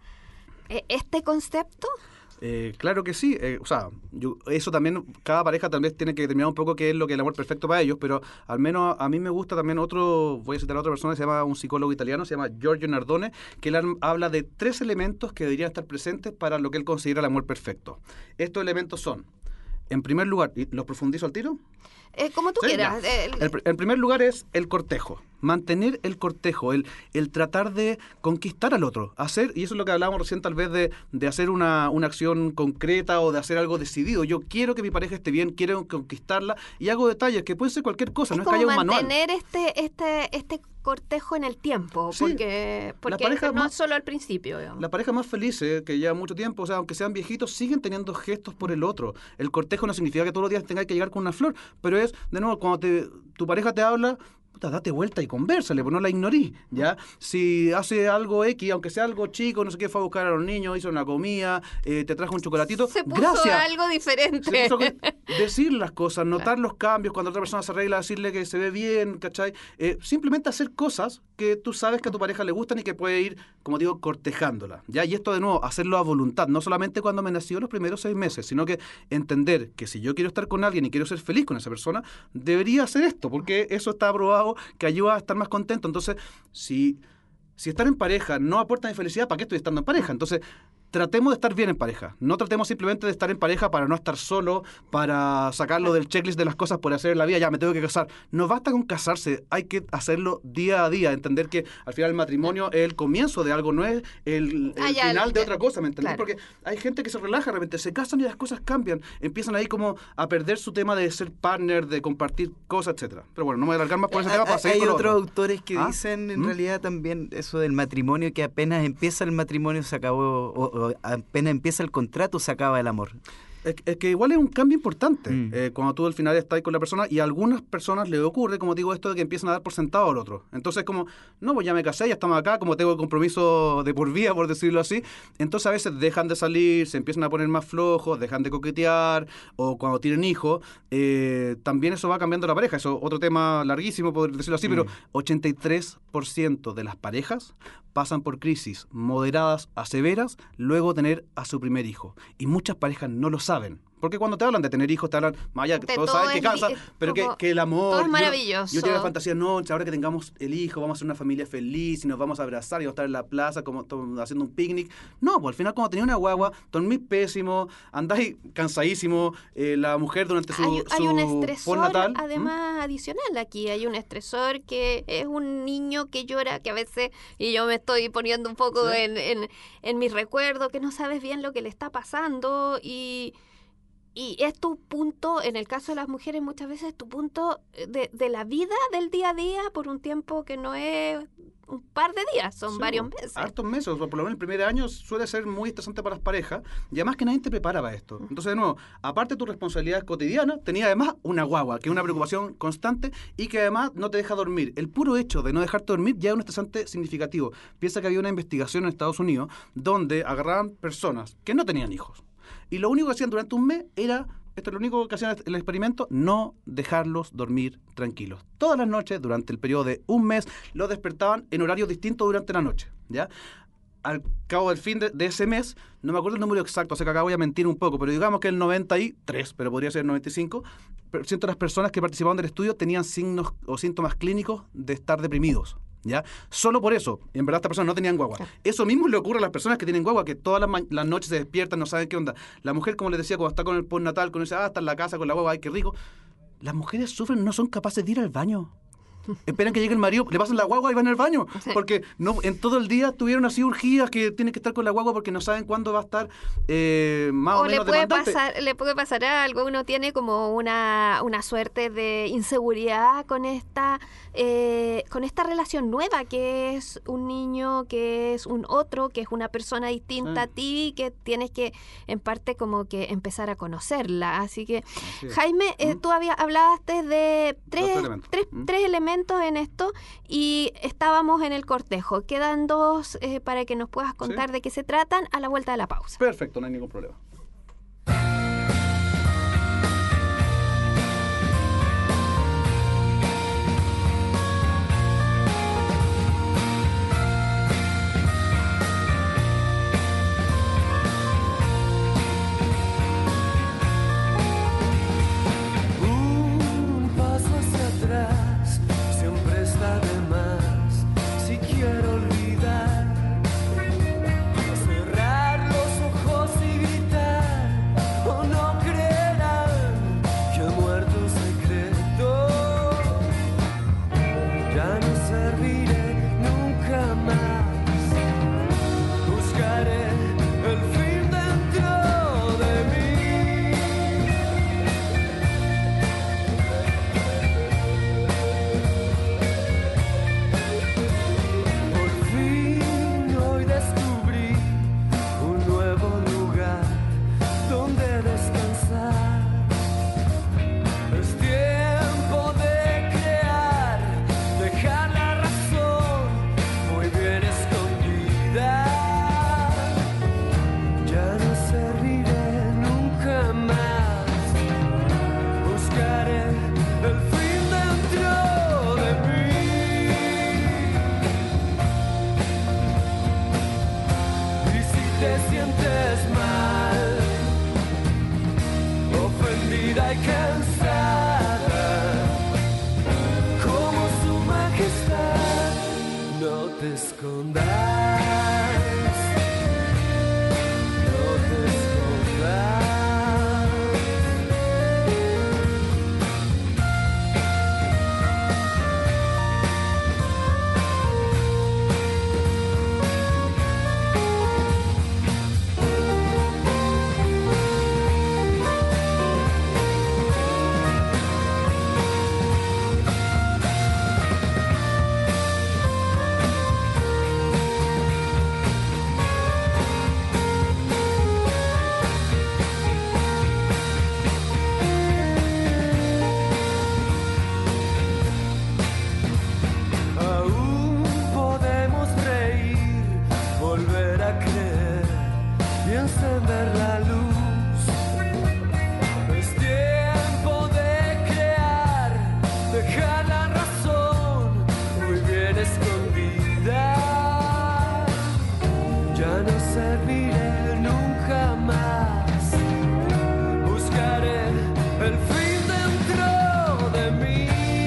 este concepto? Eh, claro que sí, eh, o sea, yo, eso también, cada pareja tal vez tiene que determinar un poco qué es lo que es el amor perfecto para ellos, pero al menos a mí me gusta también otro, voy a citar a otra persona, se llama un psicólogo italiano, se llama Giorgio Nardone, que él habla de tres elementos que deberían estar presentes para lo que él considera el amor perfecto. Estos elementos son, en primer lugar, ¿los profundizo al tiro? Eh, como tú Sí, quieras. ya. El- El, pr- en primer lugar es el cortejo. Mantener el cortejo, el, el tratar de conquistar al otro. Hacer, y eso es lo que hablábamos recién, tal vez de, de hacer una, una acción concreta o de hacer algo decidido. Yo quiero que mi pareja esté bien, quiero conquistarla y hago detalles que pueden ser cualquier cosa, es no es que como haya un manual. mantener este, este, este cortejo en el tiempo, Sí. porque, porque pareja no más- es solo al principio, digamos. La pareja más felices, que lleva mucho tiempo, o sea, aunque sean viejitos, siguen teniendo gestos por el otro. El cortejo no significa que todos los días tengas que llegar con una flor, pero es, de nuevo, cuando te, tu pareja te habla, puta, date vuelta y convérsale, pues no la ignorí, ¿ya? Si hace algo X, aunque sea algo chico, no sé qué, fue a buscar a los niños, hizo una comida, eh, te trajo un chocolatito, Se puso gracias. algo diferente. Se puso que- decir las cosas, notar los cambios, cuando otra persona se arregla, decirle que se ve bien, ¿cachai? Eh, simplemente hacer cosas que tú sabes que a tu pareja le gustan y que puede ir, como digo, cortejándola, ¿ya? Y esto de nuevo, hacerlo a voluntad, no solamente cuando me nació los primeros seis meses, sino que entender que si yo quiero estar con alguien y quiero ser feliz con esa persona, debería hacer esto, porque eso está probado que ayuda a estar más contento. Entonces, si, si estar en pareja no aporta mi felicidad, ¿para qué estoy estando en pareja? Entonces, tratemos de estar bien en pareja. No tratemos simplemente de estar en pareja para no estar solo, para sacarlo del checklist de las cosas por hacer en la vida. Ya, me tengo que casar. No basta con casarse, hay que hacerlo día a día. Entender que al final el matrimonio es el comienzo de algo, no es el, el Ah, ya, final de ya. otra cosa, ¿me entendés? Claro. Porque hay gente que se relaja, de repente se casan y las cosas cambian. Empiezan ahí como a perder su tema de ser partner, de compartir cosas, etcétera. Pero bueno, no me voy a alargar más por ese tema para seguir Hay con lo otros otro. autores que ¿Ah? dicen en ¿Mm? realidad también eso del matrimonio, que apenas empieza el matrimonio se acabó, o, o apenas empieza el contrato se acaba el amor. Es, es que igual es un cambio importante Mm. eh, cuando tú al final estás con la persona y a algunas personas les ocurre, como digo, esto de que empiezan a dar por sentado al otro. Entonces como, no, pues ya me casé, ya estamos acá, como tengo el compromiso de por vida, por decirlo así, entonces a veces dejan de salir, se empiezan a poner más flojos, dejan de coquetear, o cuando tienen hijos, eh, también eso va cambiando la pareja. Eso es otro tema larguísimo, por decirlo así, Mm. pero ochenta y tres por ciento de las parejas pasan por crisis moderadas a severas luego de tener a su primer hijo. Y muchas parejas no lo saben. Porque cuando te hablan de tener hijos, te hablan, más allá, que De todos todo saben que es cansa, li- pero que, como que el amor... todo es yo- maravilloso. Yo, tengo la fantasía, no, ahora que tengamos el hijo, vamos a ser una familia feliz y nos vamos a abrazar y vamos a estar en la plaza como to- haciendo un picnic. No, pues al final cuando tenía una guagua, dormís pésimo, andáis cansadísimo, eh, la mujer durante su, hay, hay su un estresor, postnatal, ¿m? además, adicional aquí. Hay un estresor que es un niño que llora, que a veces, y yo me estoy poniendo un poco Sí. en, en, en mi recuerdo, que no sabes bien lo que le está pasando y... Y es tu punto, en el caso de las mujeres, muchas veces es tu punto de, de la vida del día a día por un tiempo que no es un par de días, son Sí, varios po, meses. Hartos meses, o por lo menos el primer año suele ser muy estresante para las parejas, y además que nadie te prepara para esto. Entonces, de nuevo, aparte de tus responsabilidades cotidianas, tenía además una guagua, que es una preocupación constante y que además no te deja dormir. El puro hecho de no dejarte dormir ya es un estresante significativo. Piensa que había una investigación en Estados Unidos donde agarraban personas que no tenían hijos. Y lo único que hacían durante un mes era, esto es lo único que hacían el experimento, no dejarlos dormir tranquilos. Todas las noches, durante el periodo de un mes, los despertaban en horarios distintos durante la noche, ¿ya? Al cabo del fin de, de ese mes, no me acuerdo el número exacto, o sea que acá voy a mentir un poco, pero digamos que el noventa y tres, pero podría ser el noventa y cinco por ciento de las personas que participaban del estudio tenían signos o síntomas clínicos de estar deprimidos. ¿Ya? Solo por eso, y en verdad estas personas no tenían guagua. Eso mismo le ocurre a las personas que tienen guagua, que todas las, ma- las noches se despiertan, no saben qué onda. La mujer, como les decía, cuando está con el postnatal, cuando dice, ah, está en la casa con la guagua, ay, qué rico. Las mujeres sufren, no son capaces de ir al baño. Esperan que llegue el marido, le pasan la guagua y van al baño. Porque no, en todo el día tuvieron así urgidas que tienen que estar con la guagua porque no saben cuándo va a estar eh, más o, O le menos puede demandante. pasar, le puede pasar algo, uno tiene como una, una suerte de inseguridad con esta, eh, con esta relación nueva, que es un niño, que es un otro, que es una persona distinta Sí. a ti, que tienes que en parte como que empezar a conocerla. Así que, Así es. Jaime, eh, ¿Mm? tú había, hablaste de tres, tres elementos. tres, ¿Mm? tres elementos en esto y estábamos en el cortejo. Quedan dos eh, para que nos puedas contar de qué se tratan a la vuelta de la pausa. Perfecto, no hay ningún problema. Un paso hacia atrás siempre está de más. Si quiero olvidar, cerrar los ojos y gritar. serviré nunca más. Buscaré el fin dentro de mí. Por fin hoy descubrí un nuevo lugar donde descansar. Es tiempo de crear, dejar la razón muy bien escondida. Ya no serviré nunca más. Buscaré el fin dentro de mí. Y si te sientes mal, ofendida y cansada, como su majestad, no te escondas, no te escondas. Aún podemos reír, volver a creer y encender la luz. Es tiempo de crear, dejar la razón muy bien escondida. Ya no serviré nunca más. Buscaré el fin dentro de mí.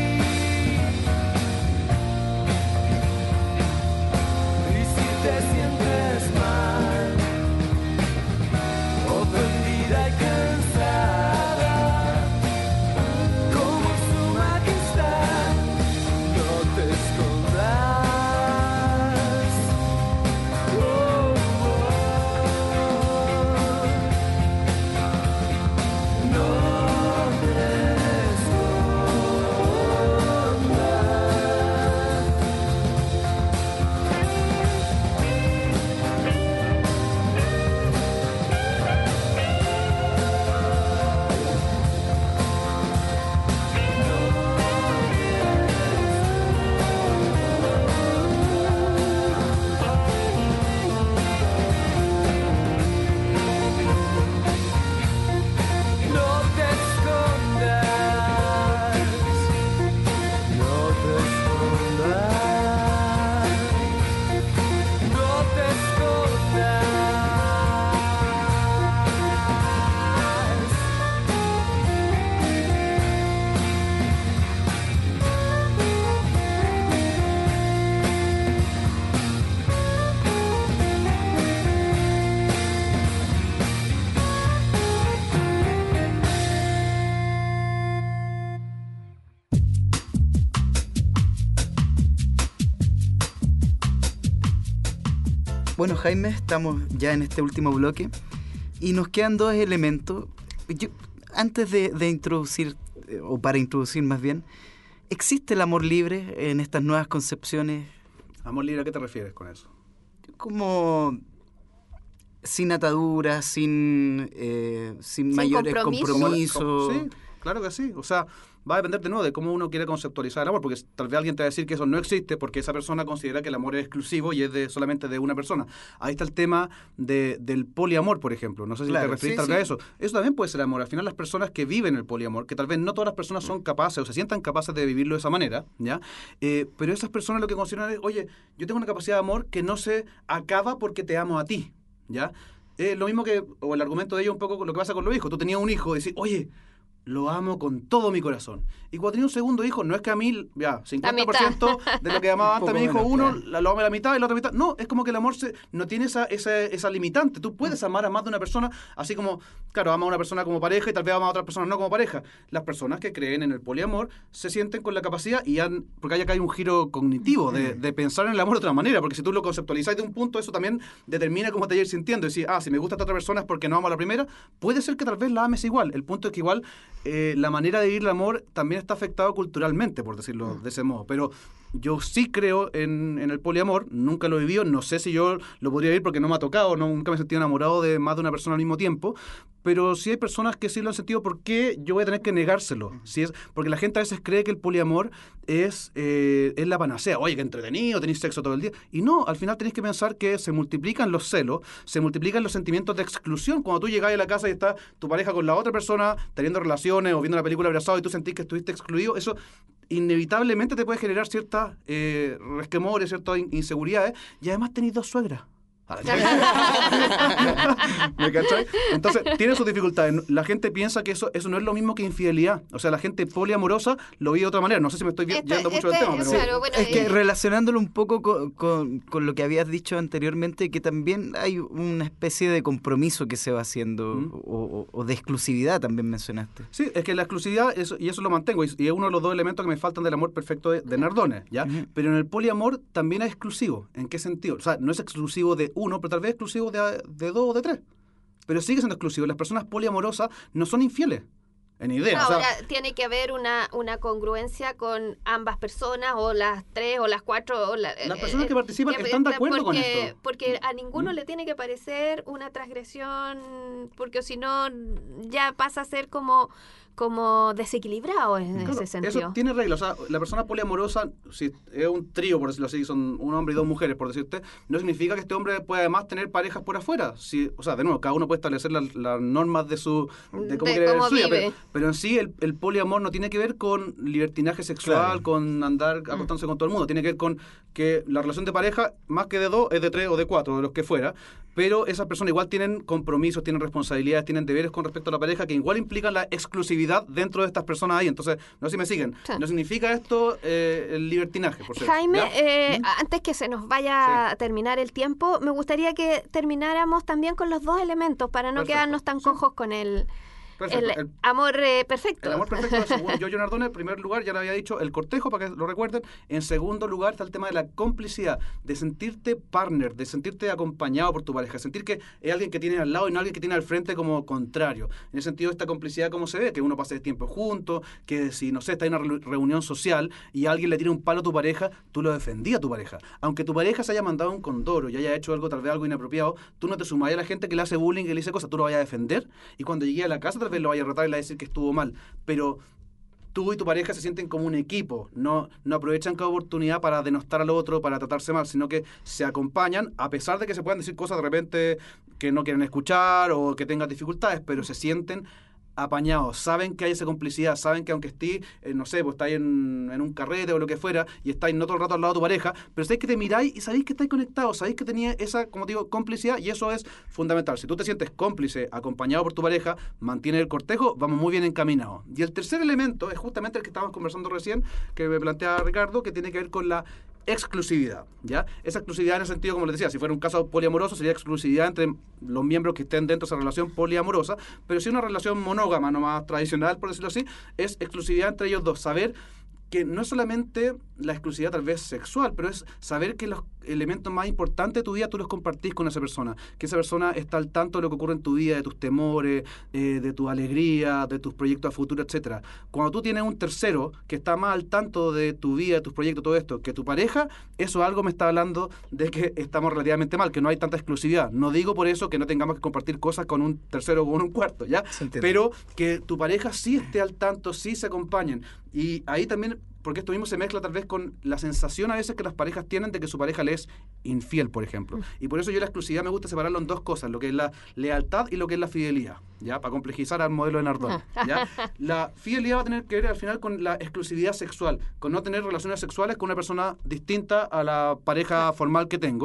Y si te sientes mal, ofendida y cansada, como su majestad, no te escondas. Oh, oh. No te No te escondas, no te escondas, no te escondas. Bueno, Jaime, estamos ya en este último bloque y nos quedan dos elementos. Yo, antes de, de introducir, eh, o para introducir más bien, ¿existe el amor libre en estas nuevas concepciones? Amor libre, ¿a qué te refieres con eso? Como sin ataduras, sin, eh, sin, Sin mayores compromiso. compromisos. Sí, claro que sí. O sea, va a depender de nuevo de cómo uno quiere conceptualizar el amor, porque tal vez alguien te va a decir que eso no existe porque esa persona considera que el amor es exclusivo y es de solamente de una persona. Ahí está el tema de, del poliamor, por ejemplo. No sé si Claro, te referiste sí, tal vez a sí. eso. Eso también puede ser amor. Al final las personas que viven el poliamor, que tal vez no todas las personas son capaces o se sientan capaces de vivirlo de esa manera, ¿ya? Eh, pero esas personas lo que consideran es, oye, yo tengo una capacidad de amor que no se acaba porque te amo a ti, ¿ya? Eh, lo mismo que, o el argumento de ellos un poco con lo que pasa con los hijos. Tú tenías un hijo y decís, oye, lo amo con todo mi corazón. Y cuando tenía un segundo hijo, no es que a mí, ya, cincuenta por ciento de lo que amaba antes a mi hijo uno, la, lo amo a la mitad y la otra mitad. No, es como que el amor se, no tiene esa, esa, esa limitante. Tú puedes amar a más de una persona, así como, claro, ama a una persona como pareja y tal vez ama a otra persona no como pareja. Las personas que creen en el poliamor se sienten con la capacidad, y han, porque hay acá hay un giro cognitivo de, de pensar en el amor de otra manera, porque si tú lo conceptualizas de un punto, eso también determina cómo te vas a ir sintiendo. Y decir, ah, si me gusta esta otra persona es porque no amo a la primera, puede ser que tal vez la ames igual. El punto es que igual eh, la manera de vivir el amor también está afectado culturalmente, por decirlo de ese modo. Pero yo sí creo en, en el poliamor, nunca lo he vivido, no sé si yo lo podría vivir porque no me ha tocado, no, nunca me he sentido enamorado de más de una persona al mismo tiempo, pero sí hay personas que sí lo han sentido. ¿Por qué yo voy a tener que negárselo? Si es, porque la gente a veces cree que el poliamor es, eh, es la panacea. Oye, qué entretenido, tenéis sexo todo el día. Y no, al final tenéis que pensar que se multiplican los celos, se multiplican los sentimientos de exclusión. Cuando tú llegas a la casa y está tu pareja con la otra persona, teniendo relaciones o viendo la película abrazado y tú sentís que estuviste excluido, eso inevitablemente te puede generar ciertas eh, resquemores, ciertas in- inseguridades, y además tenéis dos suegras. ¿Me cachai? Entonces, tiene sus dificultades. La gente piensa que eso, eso no es lo mismo que infidelidad. O sea, la gente poliamorosa lo ve de otra manera. No sé si me estoy Este- yendo mucho este- del tema, pero... claro, bueno, Es que eh, relacionándolo un poco con, con- con lo que habías dicho anteriormente, que también hay una especie de compromiso que se va haciendo, ¿Mm? o, o- o de exclusividad también mencionaste. Sí, es que la exclusividad, eso, y eso lo mantengo, y, y es uno de los dos elementos que me faltan del amor perfecto de, de Nardone, ¿ya? Ujú. Pero en el poliamor también es exclusivo. ¿En qué sentido? O sea, no es exclusivo de uno, pero tal vez exclusivo de, de dos o de tres. Pero sigue siendo exclusivo. Las personas poliamorosas no son infieles. En idea. O sea, ahora tiene que haber una, una congruencia con ambas personas, o las tres, o las cuatro. O la- Las eh, personas que eh, participan están de acuerdo con porque- esto. Porque a ninguno ¿Mm? le tiene que parecer una transgresión, porque si no ya pasa a ser como, como desequilibrado en claro, ese sentido. eso tiene reglas. O sea, la persona poliamorosa, si es un trío, por decirlo así, son un hombre y dos mujeres, por decirte, no significa que este hombre pueda además tener parejas por afuera. Si, o sea, de nuevo, cada uno puede establecer la- las normas de su de cómo De quiere cómo ver su vida, vive. pero, pero en sí el, el poliamor no tiene que ver con libertinaje sexual, Claro. con andar acostándose con todo el mundo. Tiene que ver con que la relación de pareja, más que de dos, es de tres o de cuatro, de los que fuera. Pero esas personas igual tienen compromisos, tienen responsabilidades, tienen deberes con respecto a la pareja que igual implican la exclusividad dentro de estas personas ahí. Entonces, no sé si me siguen. Sí. No significa esto eh, el libertinaje, por cierto. Jaime, ¿Ya? eh, ¿Mm? antes que se nos vaya a terminar el tiempo, me gustaría que termináramos también con los dos elementos para no Perfecto. quedarnos tan Sí. cojos con el, Perfecto. el El- amor eh, perfecto. El amor perfecto, según Giorgio Nardone, en primer lugar, ya le había dicho, el cortejo, para que lo recuerden. En segundo lugar está el tema de la complicidad, de sentirte partner, de sentirte acompañado por tu pareja, sentir que es alguien que tienes al lado y no alguien que tiene al frente como contrario. En ese sentido, esta complicidad, ¿cómo se ve? Que uno pase tiempo juntos, que si, no sé, está en una re- reunión social y alguien le tira un palo a tu pareja, tú lo defendí a tu pareja. Aunque tu pareja se haya mandado un condoro y haya hecho algo, tal vez algo inapropiado, tú no te sumas a la gente que le hace bullying, que le dice cosas, tú lo vayas a defender, y cuando llegue a la casa tal vez lo vayas a retar y le vayas a decir que estuvo mal, pero tú y tu pareja se sienten como un equipo, no, no aprovechan cada oportunidad para denostar al otro, para tratarse mal, sino que se acompañan, a pesar de que se puedan decir cosas de repente que no quieren escuchar o que tengan dificultades, pero se sienten apañados, saben que hay esa complicidad, saben que aunque estés, eh, no sé, pues estáis en, en un carrete o lo que fuera, y estáis no todo el rato al lado de tu pareja, pero sabéis que te miráis y sabéis que estáis conectados, sabéis que tenías esa, como te digo, complicidad, y eso es fundamental. Si tú te sientes cómplice, acompañado por tu pareja, mantiene el cortejo, vamos muy bien encaminados. Y el tercer elemento es justamente el que estábamos conversando recién, que me plantea Ricardo, que tiene que ver con la exclusividad, ¿ya? Esa exclusividad en el sentido, como les decía, si fuera un caso poliamoroso sería exclusividad entre los miembros que estén dentro de esa relación poliamorosa, pero si una relación monógama, no más tradicional, por decirlo así, es exclusividad entre ellos dos, saber que no es solamente la exclusividad tal vez sexual, pero es saber que los elementos más importantes de tu vida tú los compartís con esa persona, que esa persona está al tanto de lo que ocurre en tu vida, de tus temores, eh, de tu alegría, de tus proyectos a futuro, etcétera. Cuando tú tienes un tercero que está más al tanto de tu vida, de tus proyectos, todo esto, que tu pareja, eso algo me está hablando de que estamos relativamente mal, que no hay tanta exclusividad. No digo por eso que no tengamos que compartir cosas con un tercero o con un cuarto, ¿ya? Se entiende. Pero que tu pareja sí esté al tanto, sí se acompañen. Y ahí también, porque esto mismo se mezcla tal vez con la sensación a veces que las parejas tienen de que su pareja le es infiel, por ejemplo. Y por eso yo la exclusividad me gusta separarlo en dos cosas, lo que es la lealtad y lo que es la fidelidad, ¿ya? Para complejizar al modelo de Nardone, ¿ya? La fidelidad va a tener que ver al final con la exclusividad sexual, con no tener relaciones sexuales con una persona distinta a la pareja formal que tengo.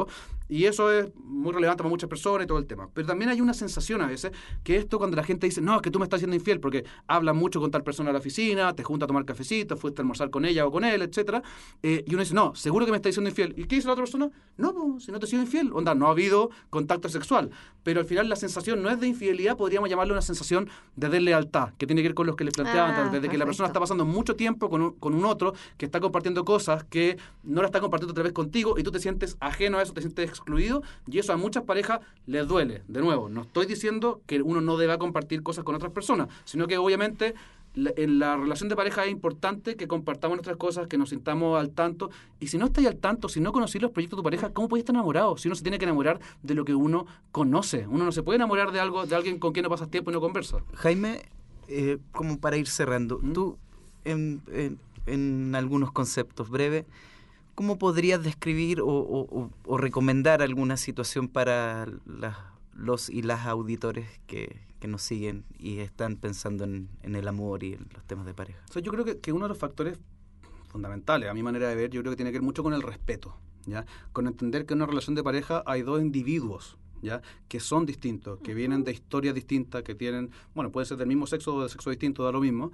Y eso es muy relevante para muchas personas y todo el tema. Pero también hay una sensación a veces, que esto cuando la gente dice, no, es que tú me estás siendo infiel, porque hablas mucho con tal persona a la oficina, te junta a tomar cafecito, fuiste a almorzar con ella o con él, etcétera. Eh, y uno dice, no, seguro que me estás siendo infiel. ¿Y qué dice la otra persona? No, pues, si no te he sido infiel. Onda, no ha habido contacto sexual. Pero al final la sensación no es de infidelidad, podríamos llamarle una sensación de deslealtad, que tiene que ver con los que les planteaban, Ah, tal vez, de que la perfecto. persona está pasando mucho tiempo con un, con un otro, que está compartiendo cosas que no la está compartiendo otra vez contigo, y tú te sientes ajeno a eso, te sientes excluido, y eso a muchas parejas les duele. De nuevo, no estoy diciendo que uno no deba compartir cosas con otras personas, sino que obviamente la- en la relación de pareja es importante que compartamos nuestras cosas, que nos sintamos al tanto, y si no estáis al tanto, si no conocéis los proyectos de tu pareja, ¿cómo podéis estar enamorado? Si uno se tiene que enamorar de lo que uno conoce, uno no se puede enamorar de algo, de alguien con quien no pasas tiempo y no conversas. Jaime, eh, como para ir cerrando, ¿Mm? tú en, en- en algunos conceptos breves, ¿cómo podrías describir o, o- o- o recomendar alguna situación para las- los y las auditores que, que nos siguen y están pensando en, en el amor y en los temas de pareja? O sea, yo creo que, que uno de los factores fundamentales, a mi manera de ver, yo creo que tiene que ver mucho con el respeto, ¿ya? Con entender que en una relación de pareja hay dos individuos, ¿ya? Que son distintos, que vienen de historias distintas, que tienen, bueno, pueden ser del mismo sexo o de sexo distinto, da lo mismo,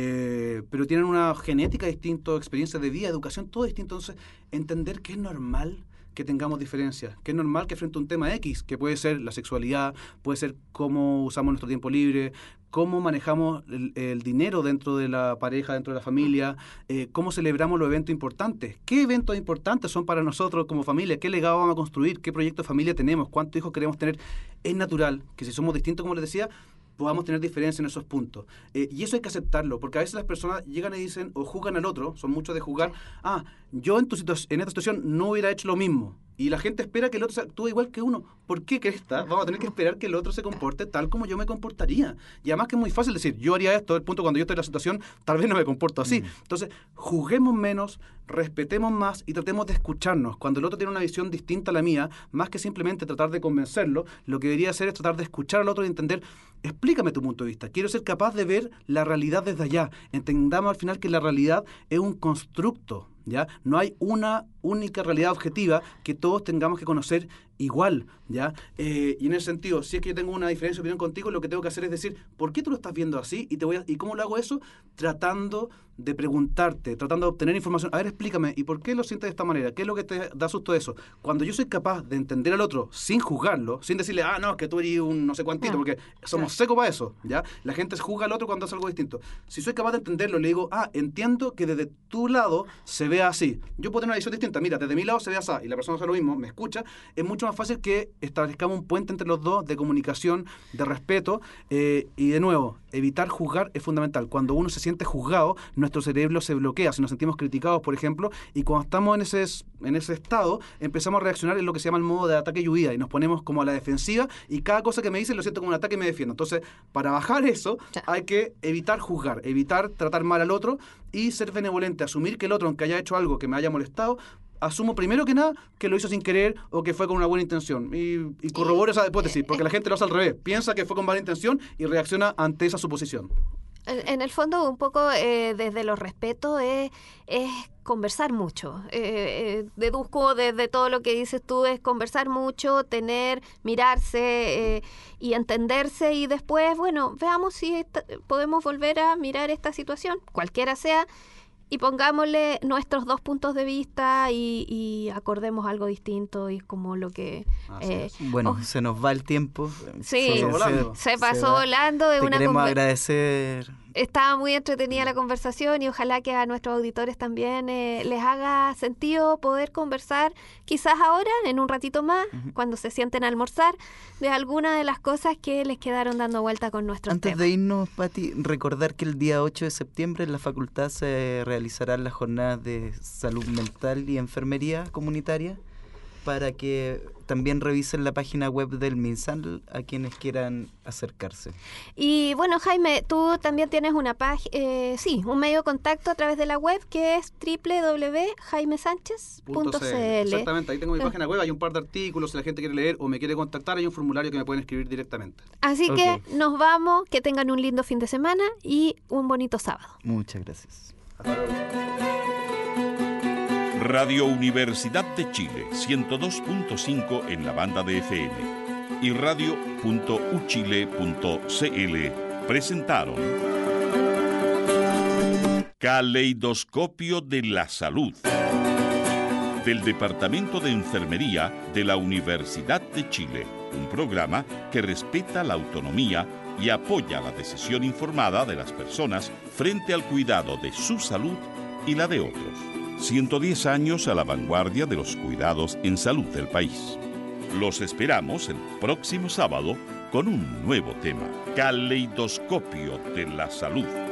eh, pero tienen una genética distinta, experiencias de vida, educación, todo distinto. Entonces, entender que es normal que tengamos diferencias, que es normal que frente a un tema X, que puede ser la sexualidad, puede ser cómo usamos nuestro tiempo libre, cómo manejamos el, el dinero dentro de la pareja, dentro de la familia, eh, cómo celebramos los eventos importantes, qué eventos importantes son para nosotros como familia, qué legado vamos a construir, qué proyecto de familia tenemos, cuántos hijos queremos tener. Es natural que si somos distintos, como les decía, podamos tener diferencia en esos puntos. Eh, y eso hay que aceptarlo, porque a veces las personas llegan y dicen, o juzgan al otro, son muchos de juzgar, ah, yo en, tu situa- en esta situación no hubiera hecho lo mismo. Y la gente espera que el otro se actúe igual que uno. ¿Por qué cresta? Vamos a tener que esperar que el otro se comporte tal como yo me comportaría. Y además que es muy fácil decir, yo haría esto, el punto cuando yo estoy en la situación, tal vez no me comporto así. Mm. Entonces, juzguemos menos, respetemos más y tratemos de escucharnos. Cuando el otro tiene una visión distinta a la mía, más que simplemente tratar de convencerlo, lo que debería hacer es tratar de escuchar al otro y entender, explícame tu punto de vista. Quiero ser capaz de ver la realidad desde allá. Entendamos al final que la realidad es un constructo, ¿ya? No hay una única realidad objetiva que todos tengamos que conocer igual, ¿ya? Eh, y en ese sentido, si es que yo tengo una diferencia de opinión contigo, lo que tengo que hacer es decir, ¿por qué tú lo estás viendo así? Y te voy a, ¿y cómo lo hago eso? Tratando de preguntarte, tratando de obtener información. A ver, explícame, ¿y por qué lo sientes de esta manera? ¿Qué es lo que te da susto de eso? Cuando yo soy capaz de entender al otro sin juzgarlo, sin decirle, ah, no, es que tú eres un no sé cuantito, Ah, porque somos secos para eso, ¿ya? La gente juzga al otro cuando hace algo distinto. Si soy capaz de entenderlo, le digo, ah, entiendo que desde tu lado se vea así. Yo puedo tener una visión distinta. Mira, desde mi lado se ve así, y la persona hace lo mismo, me escucha. Es mucho más fácil que establezcamos un puente entre los dos de comunicación, de respeto, eh, y de nuevo, evitar juzgar es fundamental. Cuando uno se siente juzgado, nuestro cerebro se bloquea, si nos sentimos criticados, por ejemplo, y cuando estamos en ese, en ese estado, empezamos a reaccionar en lo que se llama el modo de ataque y huida, y nos ponemos como a la defensiva, y cada cosa que me dicen lo siento como un ataque y me defiendo. Entonces, para bajar eso, Ya. hay que evitar juzgar, evitar tratar mal al otro, y ser benevolente, asumir que el otro, aunque haya hecho algo que me haya molestado, asumo primero que nada que lo hizo sin querer o que fue con una buena intención. Y, y corroboro esa hipótesis, porque la gente lo hace al revés. Piensa que fue con mala intención y reacciona ante esa suposición. En, en el fondo, un poco eh, desde los respetos es, es conversar mucho. Eh, eh, deduzco desde todo lo que dices tú, es conversar mucho, tener, mirarse eh, y entenderse, y después, bueno, veamos si esta- podemos volver a mirar esta situación, cualquiera sea, y pongámosle nuestros dos puntos de vista y, y acordemos algo distinto, y es como lo que... Así eh, es. Bueno, Oh. se nos va el tiempo. Sí. Pasó volando. se pasó va. volando de Te una queremos conver- agradecer. Estaba muy entretenida la conversación, y ojalá que a nuestros auditores también eh, les haga sentido poder conversar, quizás ahora, en un ratito más, Ujú. cuando se sienten a almorzar, de alguna de las cosas que les quedaron dando vuelta con nuestros Antes temas. de irnos, Pati, recordar que el día ocho de septiembre en la facultad se realizarán las jornadas de salud mental y enfermería comunitaria, para que también revisen la página web del MinSal a quienes quieran acercarse. Y bueno, Jaime, tú también tienes una página, eh, sí, un medio de contacto a través de la web, que es doble u doble u doble u punto jaime sánchez punto c l. Exactamente, ahí tengo mi Eh. página web, hay un par de artículos, si la gente quiere leer o me quiere contactar, hay un formulario que me pueden escribir directamente. Así Ok. que nos vamos, que tengan un lindo fin de semana y un bonito sábado. Muchas gracias. Hasta luego. Radio Universidad de Chile, ciento dos punto cinco en la banda de F M y radio punto u chile punto c l presentaron Caleidoscopio de la Salud, del Departamento de Enfermería de la Universidad de Chile, un programa que respeta la autonomía y apoya la decisión informada de las personas frente al cuidado de su salud y la de otros. ciento diez años a la vanguardia de los cuidados en salud del país. Los esperamos el próximo sábado con un nuevo tema, Caleidoscopio de la Salud.